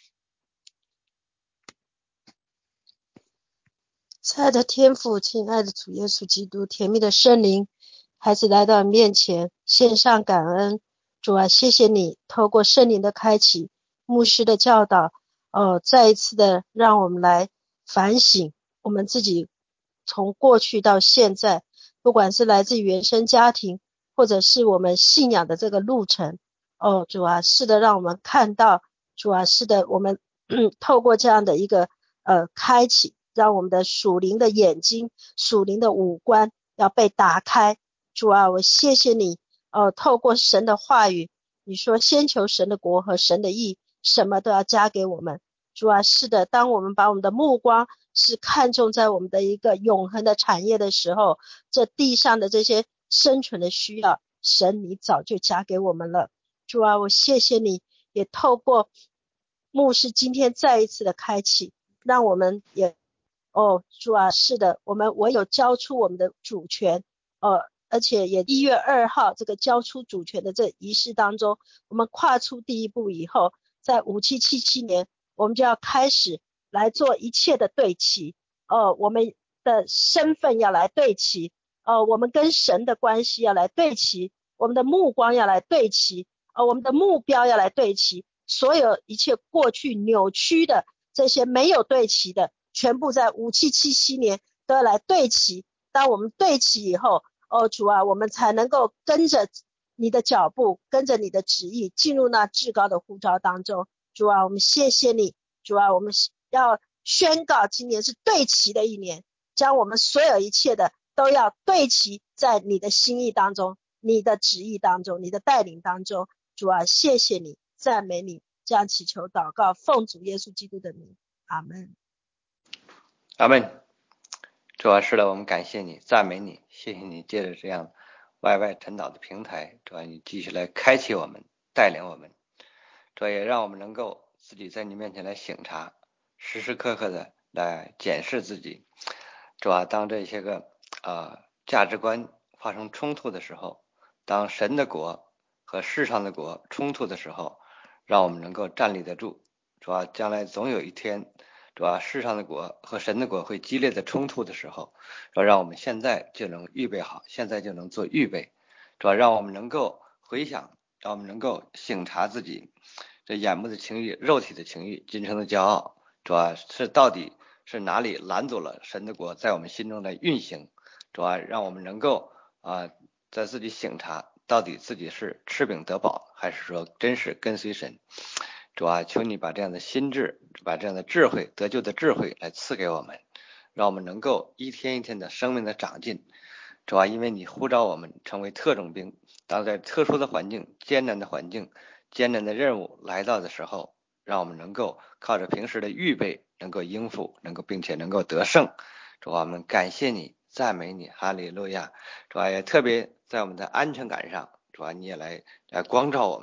亲爱的天父，亲爱的主耶稣基督，甜蜜的圣灵，孩子来到你面前，献上感恩。主啊，谢谢你透过圣灵的开启，牧师的教导，哦，再一次的让我们来反省我们自己从过去到现在，不管是来自原生家庭，或者是我们信仰的这个路程。哦，主啊，是的，让我们看到，主啊，是的，我们透过这样的一个呃开启，让我们的属灵的眼睛、属灵的五官要被打开。主啊，我谢谢你，呃，透过神的话语，你说先求神的国和神的义，什么都要加给我们。主啊，是的，当我们把我们的目光是看重在我们的一个永恒的产业的时候，这地上的这些生存的需要，神你早就加给我们了。主啊，我谢谢你，也透过牧师今天再一次的开启，让我们也哦，主啊，是的，我们唯有交出我们的主权，呃，而且也一月二号这个交出主权的这仪式当中，我们跨出第一步以后，在五七七七年，我们就要开始来做一切的对齐，呃，我们的身份要来对齐，呃，我们跟神的关系要来对齐，我们的目光要来对齐。呃，我们的目标要来对齐，所有一切过去扭曲的这些没有对齐的，全部在五七七七年都要来对齐。当我们对齐以后，哦主啊，我们才能够跟着你的脚步，跟着你的旨意，进入那至高的呼召当中。主啊，我们谢谢你。主啊，我们要宣告今年是对齐的一年，将我们所有一切的都要对齐在你的心意当中，你的旨意当中，你的带领当中。主啊，谢谢你，赞美你，这样祈求祷告，奉主耶稣基督的名，阿们。 阿们。主啊，是的，我们感谢你，赞美你，谢谢你借着这样外外晨祷的平台，主啊，你继续来开启我们，带领我们，主啊，也让我们能够自己在你面前来省察，时时刻刻的来检视自己。主啊，当这些个呃价值观发生冲突的时候，当神的国和世上的国冲突的时候，让我们能够站立得住。主啊，将来总有一天，主啊，世上的国和神的国会激烈的冲突的时候，主啊，让我们现在就能预备好，现在就能做预备。主啊，让我们能够回想，让我们能够省察自己这眼目的情欲、肉体的情欲、今生的骄傲。主啊，是到底是哪里拦阻了神的国在我们心中的运行？主啊，让我们能够啊，在自己省察。到底自己是吃饼得饱，还是说真是跟随神？主啊，求你把这样的心智，把这样的智慧，得救的智慧来赐给我们，让我们能够一天一天的生命的长进。主啊，因为你呼召我们成为特种兵，当在特殊的环境、艰难的环境、艰难的任务来到的时候，让我们能够靠着平时的预备，能够应付，能够并且能够得胜。主啊，我们感谢你，赞美你，哈利路亚。主啊，也特别在我们的安全感上，主啊，你也来来光照我们。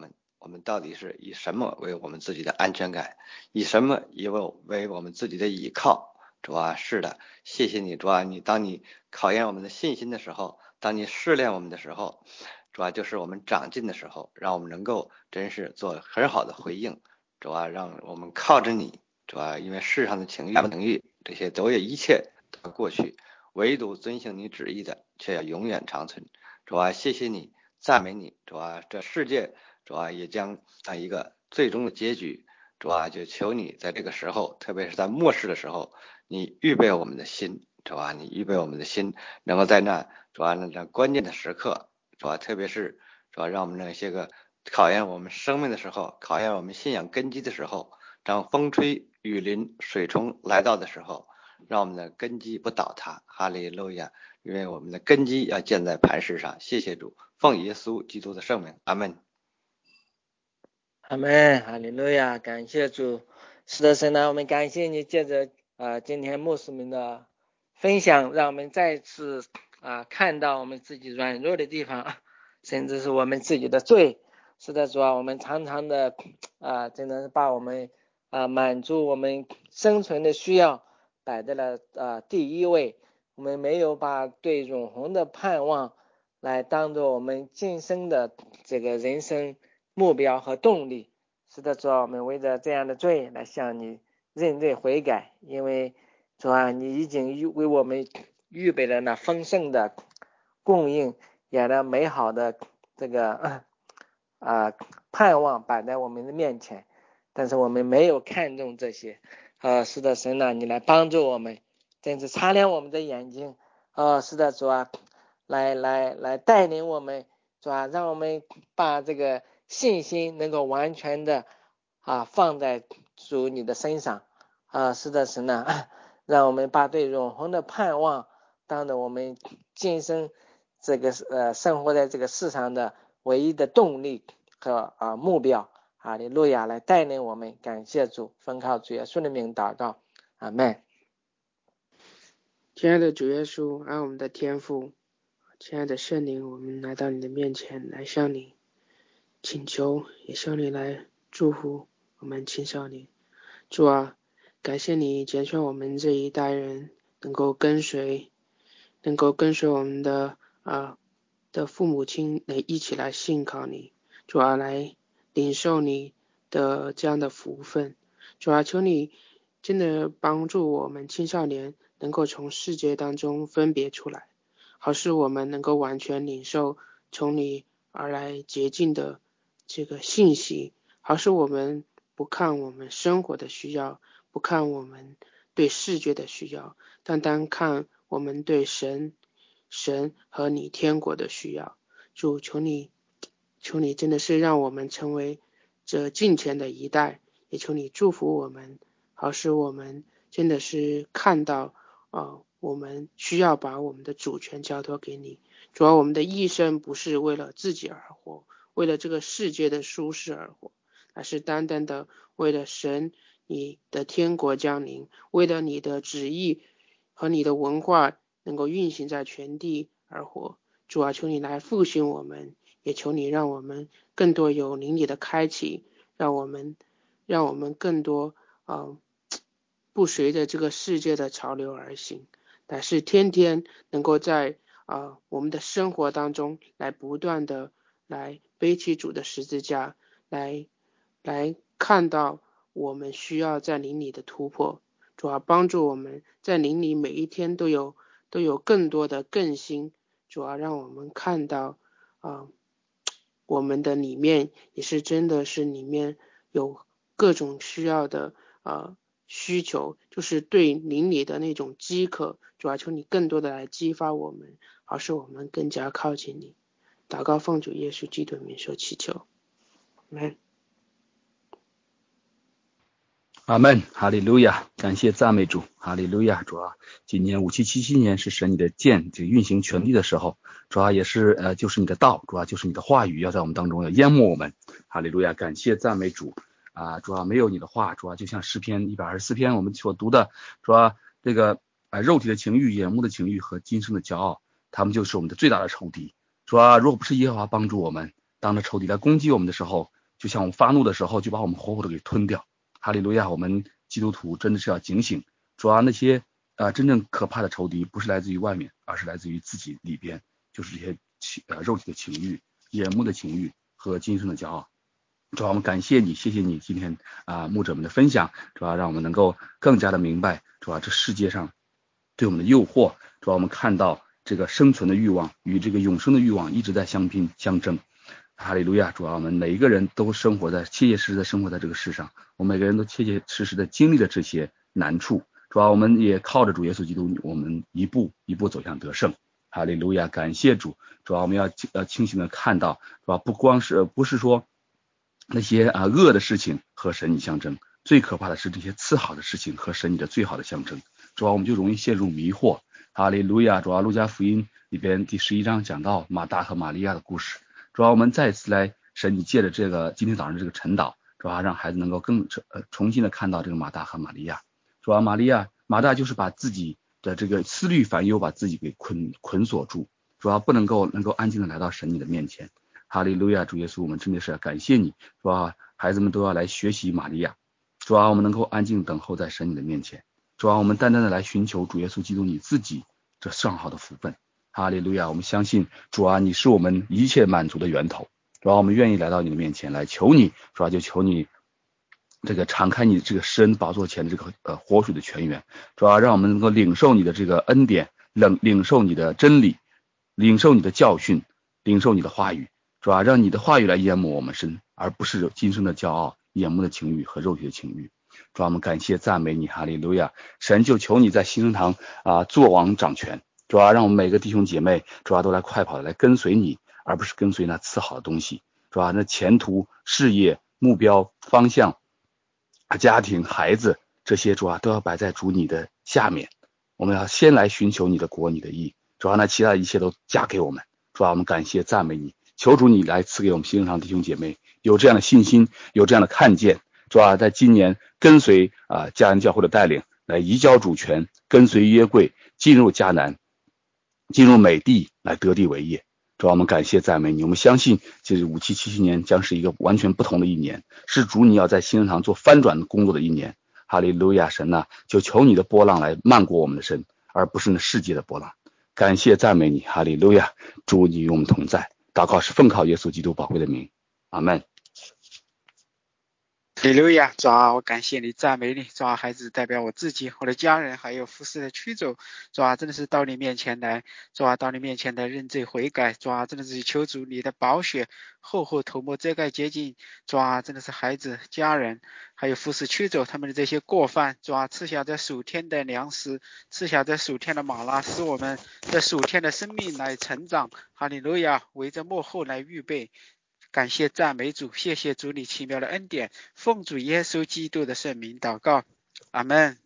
我们到底是以什么为我们自己的安全感，以什么以为为我们自己的依靠。主啊，是的，谢谢你，主啊，你当你考验我们的信心的时候，当你试炼我们的时候，主啊，就是我们长进的时候，让我们能够真是做很好的回应。主啊，让我们靠着你，主啊，因为世上的情欲、情欲这些都有一切都过去，唯独遵行你旨意的却要永远长存。主啊，谢谢你，赞美你，主啊，这世界主啊也将啊一个最终的结局。主啊，就求你在这个时候，特别是在末世的时候，你预备我们的心，主啊，你预备我们的心，能够在那主啊那关键的时刻，主啊，特别是主啊让我们那些个考验我们生命的时候，考验我们信仰根基的时候，当风吹雨淋水冲来到的时候，让我们的根基不倒塌。哈利路亚！因为我们的根基要建在磐石上。谢谢主，奉耶稣基督的圣名，阿门。 阿门，哈利路亚，感谢主。是的，神啊，我们感谢你，借着呃今天牧师们的分享，让我们再次啊、呃、看到我们自己软弱的地方，甚至是我们自己的罪。是的，主啊，我们常常的啊、呃，真的是把我们啊、呃、满足我们生存的需要摆在了啊、呃、第一位，我们没有把对永恒的盼望来当做我们晋升的这个人生目标和动力。是的，主啊，我们为着这样的罪来向你认罪悔改，因为主啊，你已经为我们预备了那丰盛的供应，也那美好的这个啊、呃、盼望摆在我们的面前，但是我们没有看重这些。呃，是的，神啊，你来帮助我们，真是擦亮我们的眼睛。呃，是的，主啊，来来来带领我们，主啊，让我们把这个信心能够完全的啊放在主你的身上。啊，是的，神啊，让我们把对永恒的盼望当着我们今生这个呃生活在这个世上的唯一的动力和啊目标。哈利路亚，来带领我们，感谢主，奉靠主耶稣的名祷告，阿们。 亲爱的主耶稣，爱我们的天父，亲爱的圣灵，我们来到你的面前，来向你请求，也向你来祝福我们青少年。主啊，感谢你拣选我们这一代人能够跟随能够跟随我们的啊的父母亲来一起来信靠你。主啊，来领受你的这样的福分。主啊，求你真的帮助我们青少年能够从世界当中分别出来，好使我们能够完全领受从你而来洁净的这个信息，好使我们不看我们生活的需要，不看我们对世界的需要，单单看我们对神神和你天国的需要。主，求你求你真的是让我们成为这近前的一代，也求你祝福我们，好使我们真的是看到呃，我们需要把我们的主权交托给你。主要我们的一生不是为了自己而活，为了这个世界的舒适而活，而是单单的为了神你的天国降临，为了你的旨意和你的文化能够运行在全地而活。主啊，求你来复兴我们，也求你让我们更多有灵里的开启，让我们让我们更多呃不随着这个世界的潮流而行，但是天天能够在呃我们的生活当中来不断的来背起主的十字架，来来看到我们需要在灵里的突破。主要帮助我们在灵里每一天都有都有更多的更新，主要让我们看到啊、呃、我们的里面也是真的是里面有各种需要的呃需求，就是对灵里的那种饥渴。主要求你更多的来激发我们，好使我们更加靠近你。祷告奉主耶稣基督名说祈求，阿们。 阿门，哈利路亚，感谢赞美主，哈利路亚。主啊，今年五七七七年是神你的剑这个运行全地的时候，主啊也是呃就是你的道，主啊就是你的话语要在我们当中要淹没我们，哈利路亚，感谢赞美主啊。主啊没有你的话，主啊就像诗篇一百二十四篇我们所读的，主啊这个啊肉体的情欲、眼目的情欲和今生的骄傲，他们就是我们的最大的仇敌。主啊，如果不是耶和华帮助我们，当着仇敌来攻击我们的时候， 就像我们发怒的时候就把我们活活的给吞掉。哈利路亚，我们基督徒真的是要警醒，主要那些呃真正可怕的仇敌不是来自于外面，而是来自于自己里边，就是这些情呃肉体的情欲、眼目的情欲和今生的骄傲。主要我们感谢你，谢谢你今天啊、呃、牧者们的分享，主要让我们能够更加的明白，主要这世界上对我们的诱惑，主要我们看到这个生存的欲望与这个永生的欲望一直在相拼相争。哈利路亚，主要我们每一个人都生活在切切实实的生活在这个世上，我们每个人都切切实实的经历了这些难处，主要我们也靠着主耶稣基督，我们一步一步走向得胜。哈利路亚，感谢主，主要我们要呃清醒的看到，是吧？不光是不是说那些啊恶的事情和神你相争，最可怕的是这些次好的事情和神你的最好的相争，主要我们就容易陷入迷惑。哈利路亚，主要路加福音里边第十一章讲到马大和玛利亚的故事，主要我们再次来神你借着这个今天早上这个晨祷，主要让孩子能够更呃重新的看到这个马大和玛利亚。主要玛利亚马大就是把自己的这个思虑烦忧把自己给捆捆锁住，主要不能够能够安静的来到神你的面前。哈利路亚，主耶稣，我们真的是要感谢你，主要孩子们都要来学习玛利亚，主要我们能够安静等候在神你的面前，主要我们单单的来寻求主耶稣基督你自己这上好的福分。哈利路亚，我们相信主啊，你是我们一切满足的源头，主要我们愿意来到你的面前来求你，主要就求你这个敞开你这个施恩宝座前的这个呃活水的泉源，主要让我们能够领受你的这个恩典，领领受你的真理，领受你的教训，领受你的话语，主要让你的话语来淹没我们身，而不是今生的骄傲、眼目的情欲和肉体的情欲。主要我们感谢赞美你，哈利路亚！神就求你在新生堂啊作王掌权，主要让我们每个弟兄姐妹主要都来快跑的来跟随你，而不是跟随那次好的东西，主要那前途、事业、目标、方向、家庭、孩子这些主要都要摆在主你的下面，我们要先来寻求你的国、你的义，主要那其他的一切都加给我们。主要我们感谢赞美你，求主你来赐给我们新生堂弟兄姐妹有这样的信心，有这样的看见，主要在今年跟随啊迦南教会的带领来移交主权，跟随约柜进入迦南，进入美地来得地为业。主要我们感谢赞美你，我们相信这五七七七年将是一个完全不同的一年，是主你要在新生堂做翻转工作的一年。哈利路亚，神啊，就求你的波浪来漫过我们的身，而不是那世界的波浪。感谢赞美你，哈利路亚，主你与我们同在。祷告是奉靠耶稣基督宝贵的名，阿们。 哈利路亚，主啊，我感谢你，赞美你，主啊，孩子代表我自己、我的家人，还有服侍的驱走，主啊，真的是到你面前来，主啊，到你面前来认罪悔改，主啊，真的是求主你的宝血厚厚涂抹遮盖洁净，主啊，真的是孩子、家人，还有服侍驱走他们的这些过犯，主啊，赐下这属天的粮食，赐下这属天的玛拉，使我们这属天的生命来成长。哈利路亚，围着幕后来预备。感谢赞美主，谢谢主你奇妙的恩典，奉主耶稣基督的圣名祷告，阿们。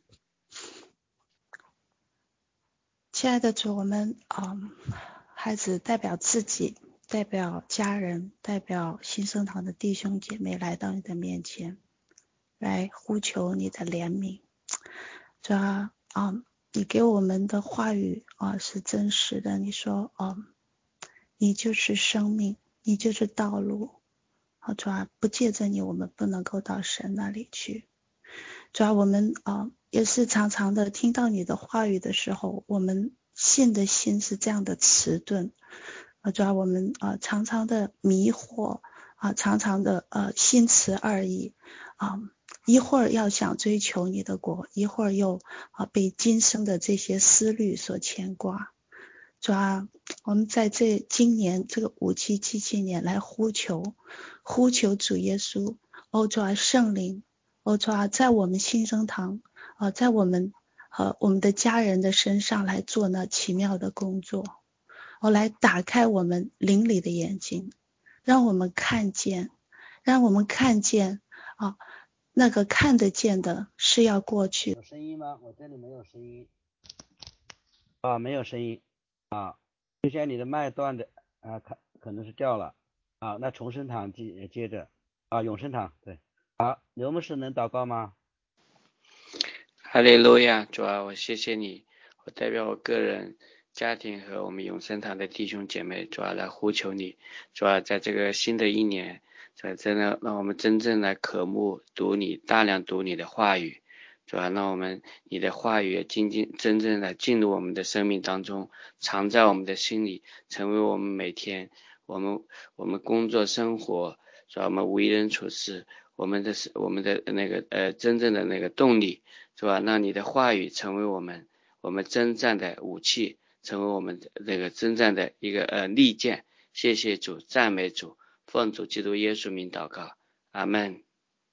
亲爱的主，我们嗯，孩子代表自己，代表家人，代表新生堂的弟兄姐妹来到你的面前，来呼求你的怜悯。主啊，嗯，你给我们的话语啊是真实的，你说嗯，你就是生命，你就是道路，好，主啊，不借着你我们不能够到神那里去。主啊，我们啊也是常常的听到你的话语的时候，我们信的心是这样的迟钝啊，主啊，我们啊常常的迷惑啊，常常的呃心持二意啊，一会儿要想追求你的国，一会儿又啊被今生的这些思虑所牵挂。主啊，我们在这今年这个五七七七年来呼求呼求主耶稣，哦主啊，圣灵，哦主啊，在我们新生堂啊，在我们呃我们的家人的身上来做那奇妙的工作，哦来打开我们灵里的眼睛，让我们看见让我们看见啊那个看得见的是要过去。 有声音吗？我这里没有声音啊，没有声音啊，就像你的麦断的啊，可可能是掉了啊。那重生堂接接着啊，永生堂对。好，刘牧师能祷告吗？ 哈利路亚，主啊，我谢谢你，我代表我个人、家庭和我们永生堂的弟兄姐妹，主啊来呼求你，主啊，在这个新的一年， 主啊，真的让我们真正来渴慕读你，大量读你的话语。主啊，让我们你的话语真正真正的进入我们的生命当中，藏在我们的心里，成为我们每天我们我们工作生活，主啊，我们为人处事，我们的我们的那个呃真正的那个动力，是吧？让你的话语成为我们我们征战的武器，成为我们那个征战的一个呃利剑。谢谢主，赞美主，奉主基督耶稣名祷告，阿门。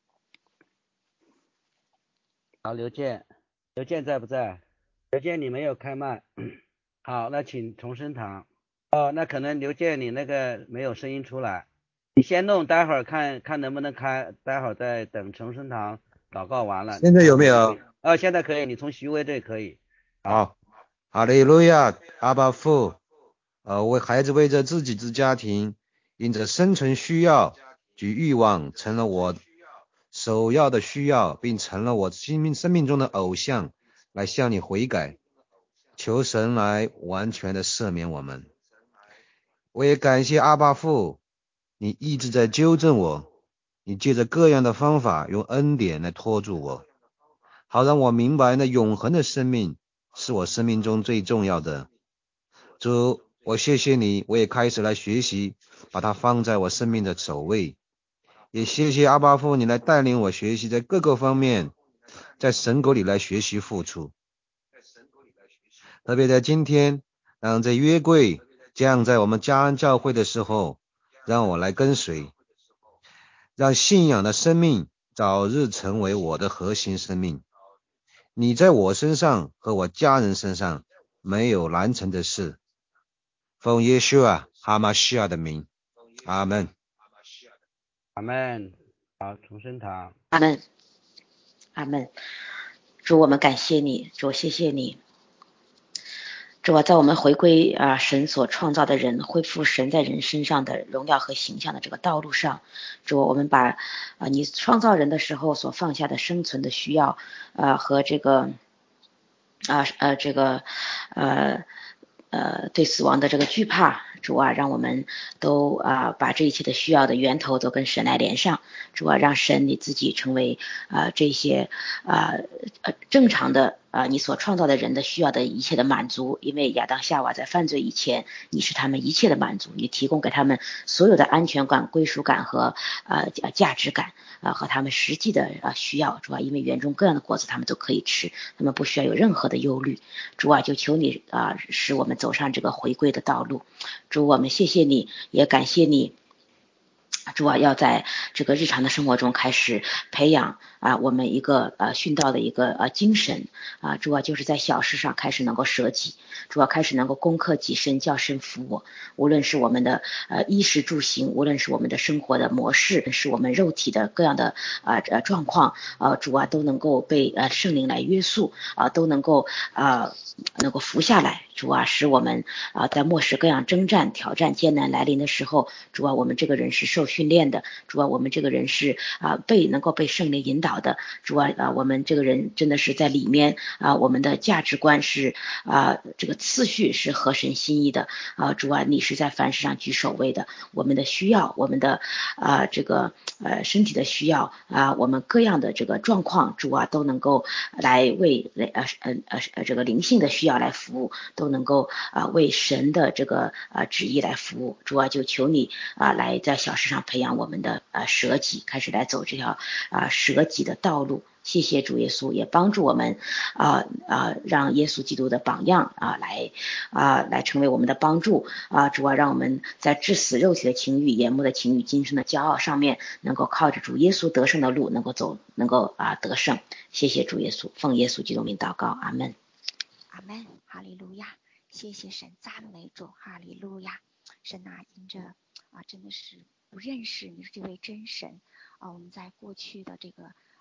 好，刘健，刘健在不在？刘健你没有开麦。好，那请重生堂。哦，那可能刘健你那个没有声音出来，你先弄，待会儿看看能不能开，待会儿再等重生堂祷告完了。 现在有没有？ 哦，现在可以，你从徐威这里可以。 好，哈利路亚，阿爸父，呃，为孩子为着自己之家庭，因着生存需要及欲望，成了我首要的需要，并成了我生命生命中的偶像，来向你悔改，求神来完全的赦免我们。我也感谢阿爸父，你一直在纠正我，你借着各样的方法，用恩典来拖住我，好让我明白那永恒的生命是我生命中最重要的。主，我谢谢你，我也开始来学习，把它放在我生命的首位。也谢谢阿爸父，你来带领我学习，在各个方面，在神国里来学习付出。特别在今天，让这约柜降在我们嘉安教会的时候，让我来跟随，让信仰的生命早日成为我的核心生命。你在我身上和我家人身上没有难成的事。奉耶稣啊哈马西亚的名，阿门。 阿门。好，重生堂。 阿门，阿门。主，我们感谢你，主，谢谢你。主啊，在我们回归啊、呃、神所创造的人，恢复神在人身上的荣耀和形象的这个道路上，主，我们把啊、呃、你创造人的时候所放下的生存的需要啊、呃、和这个啊 呃, 呃这个呃呃对死亡的这个惧怕，主啊，让我们都啊、呃、把这一切的需要的源头都跟神来连上，主啊，让神你自己成为啊、呃、这些啊 呃, 呃正常的啊、呃、你所创造的人的需要的一切的满足，因为亚当夏娃在犯罪以前，你是他们一切的满足，你提供给他们所有的安全感、归属感和呃价值感啊、呃、和他们实际的啊需要，主啊，因为园中各样的果子他们都可以吃，他们不需要有任何的忧虑，主啊，就求你啊、呃、使我们走上这个回归的道路，主，我们谢谢你，也感谢你。主啊，要在这个日常的生活中开始培养啊，我们一个呃殉道的一个呃精神啊，主啊，就是在小事上开始能够舍己，主啊，开始能够攻克己身，叫身服我。无论是我们的呃衣食住行，无论是我们的生活的模式，是我们肉体的各样的啊呃状况，呃主啊都能够被呃圣灵来约束啊，都能够啊能够服下来。主啊，使我们啊在末世各样征战、挑战、艰难来临的时候，主啊，我们这个人是受训练的，主啊，我们这个人是啊被能够被圣灵引导的，主啊啊，我们这个人真的是在里面啊，我们的价值观是啊这个次序是合神心意的啊，主啊，你是在凡事上居首位的，我们的需要，我们的啊这个呃身体的需要啊，我们各样的这个状况，主啊都能够来为呃呃呃这个灵性的需要来服务，都能够啊、呃、为神的这个啊、呃、旨意来服务。主啊，就求你啊、呃、来在小事上培养我们的啊、呃、舍己，开始来走这条啊、呃、舍己的道路。谢谢主耶稣，也帮助我们啊啊、呃呃、让耶稣基督的榜样啊、呃、来啊、呃、来成为我们的帮助啊、呃、主啊，让我们在致死肉体的情欲、眼目的情欲、今生的骄傲上面，能够靠着主耶稣得胜的路，能够走，能够啊、呃、得胜。谢谢主耶稣，奉耶稣基督名祷告，阿门。 阿门，哈利路亚，谢谢神，赞美主，哈利路亚。神啊，因着啊，真的是不认识你这位真神啊，我们在过去的这个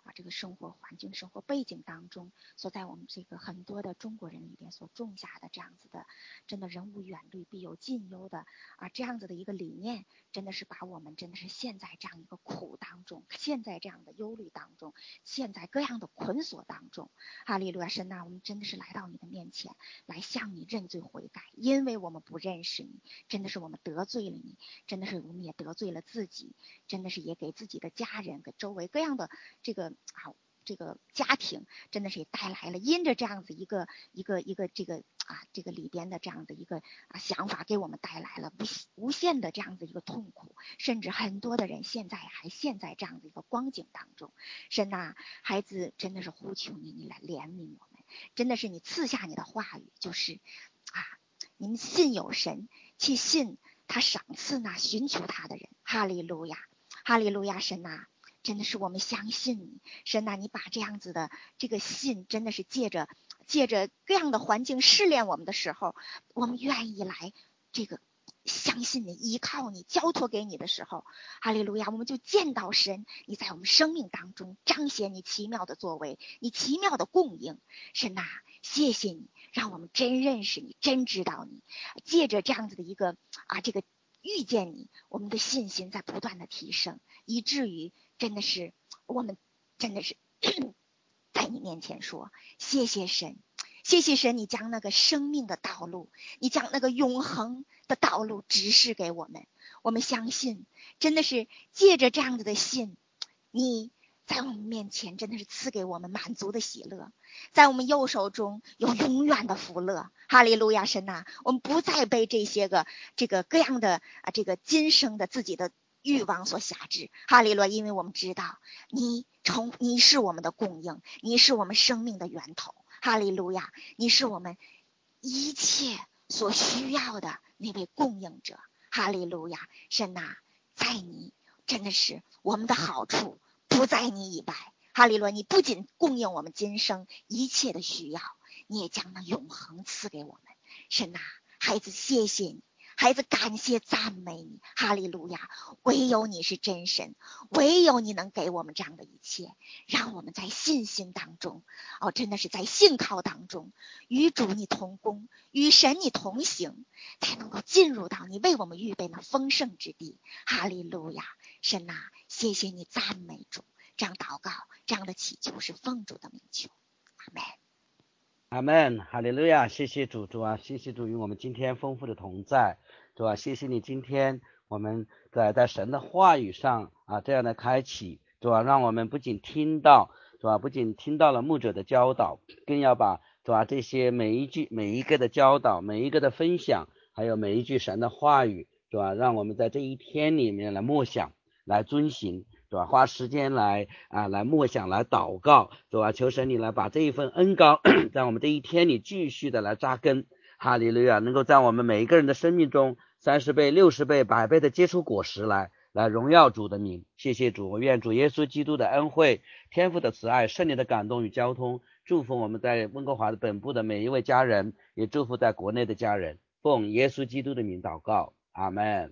啊这个生活环境、生活背景当中，所在我们这个很多的中国人里边所种下的这样子的，真的人无远虑必有近忧的啊这样子的一个理念，真的是把我们真的是陷在这样一个苦当中，陷在这样的忧虑当中，陷在各样的捆锁当中。哈利路亚，神啊，我们真的是来到你的面前，来向你认罪悔改，因为我们不认识你，真的是我们得罪了你，真的是我们也得罪了自己，真的是也给自己的家人、给周围各样的这个啊这个家庭，真的是也带来了，因着这样子一个一个一个这个啊这个里边的这样的一个啊想法，给我们带来了无无限的这样子一个痛苦，甚至很多的人现在还陷在这样的一个光景当中。神呐，孩子真的是呼求你，你来怜悯我们，真的是你赐下你的话语，就是啊，你们信有神，去信他赏赐那寻求他的人。哈利路亚，哈利路亚，神呐，真的是我们相信你，神呐，你把这样子的这个信，真的是借着借着各样的环境试炼我们的时候，我们愿意来这个相信你，依靠你，交托给你的时候，哈利路亚，我们就见到神，你在我们生命当中彰显你奇妙的作为，你奇妙的供应。神呐，谢谢你，让我们真认识你，真知道你，借着这样子的一个啊这个遇见你，我们的信心在不断的提升，以至于真的是我们真的是在你面前说谢谢神，谢谢神，你将那个生命的道路，你将那个永恒的道路指示给我们。我们相信，真的是借着这样子的信，你在我们面前真的是赐给我们满足的喜乐，在我们右手中有永远的福乐。哈利路亚，神呐、啊，我们不再被这些个这个各样的啊这个今生的自己的欲望所辖制。哈利路亚，因为我们知道你从你是我们的供应，你是我们生命的源头。哈利路亚，你是我们一切所需要的那位供应者。哈利路亚，神呐、啊，在你真的是我们的好处不在你以外。哈利路亚，你不仅供应我们今生一切的需要，你也将那永恒赐给我们。神呐、啊，孩子谢谢你，孩子感谢赞美你。哈利路亚，唯有你是真神，唯有你能给我们这样的一切，让我们在信心当中，哦，真的是在信靠当中，与主你同工，与神你同行，才能够进入到你为我们预备那丰盛之地。哈利路亚，神呐、啊，谢谢你，赞美主。这样祷告，这样的祈求是奉主的名求，阿门。 阿门，哈利路亚，谢谢主，主啊，谢谢主与我们今天丰富的同在，主啊，谢谢你今天我们在在神的话语上啊这样的开启，主啊，让我们不仅听到，主啊，不仅听到了牧者的教导，更要把主啊这些每一句每一个的教导，每一个的分享，还有每一句神的话语，主啊，让我们在这一天里面来默想，来遵行。是吧？花时间来啊，来默想，来祷告，是吧？求神你来把这一份恩膏在我们这一天里继续的来扎根，哈利路亚，能够在我们每一个人的生命中三十倍、六十倍、百倍的结出果实来，来荣耀主的名。谢谢主，我愿主耶稣基督的恩惠、天父的慈爱、圣灵的感动与交通，祝福我们在温哥华的本部的每一位家人，也祝福在国内的家人。奉耶稣基督的名祷告，阿们。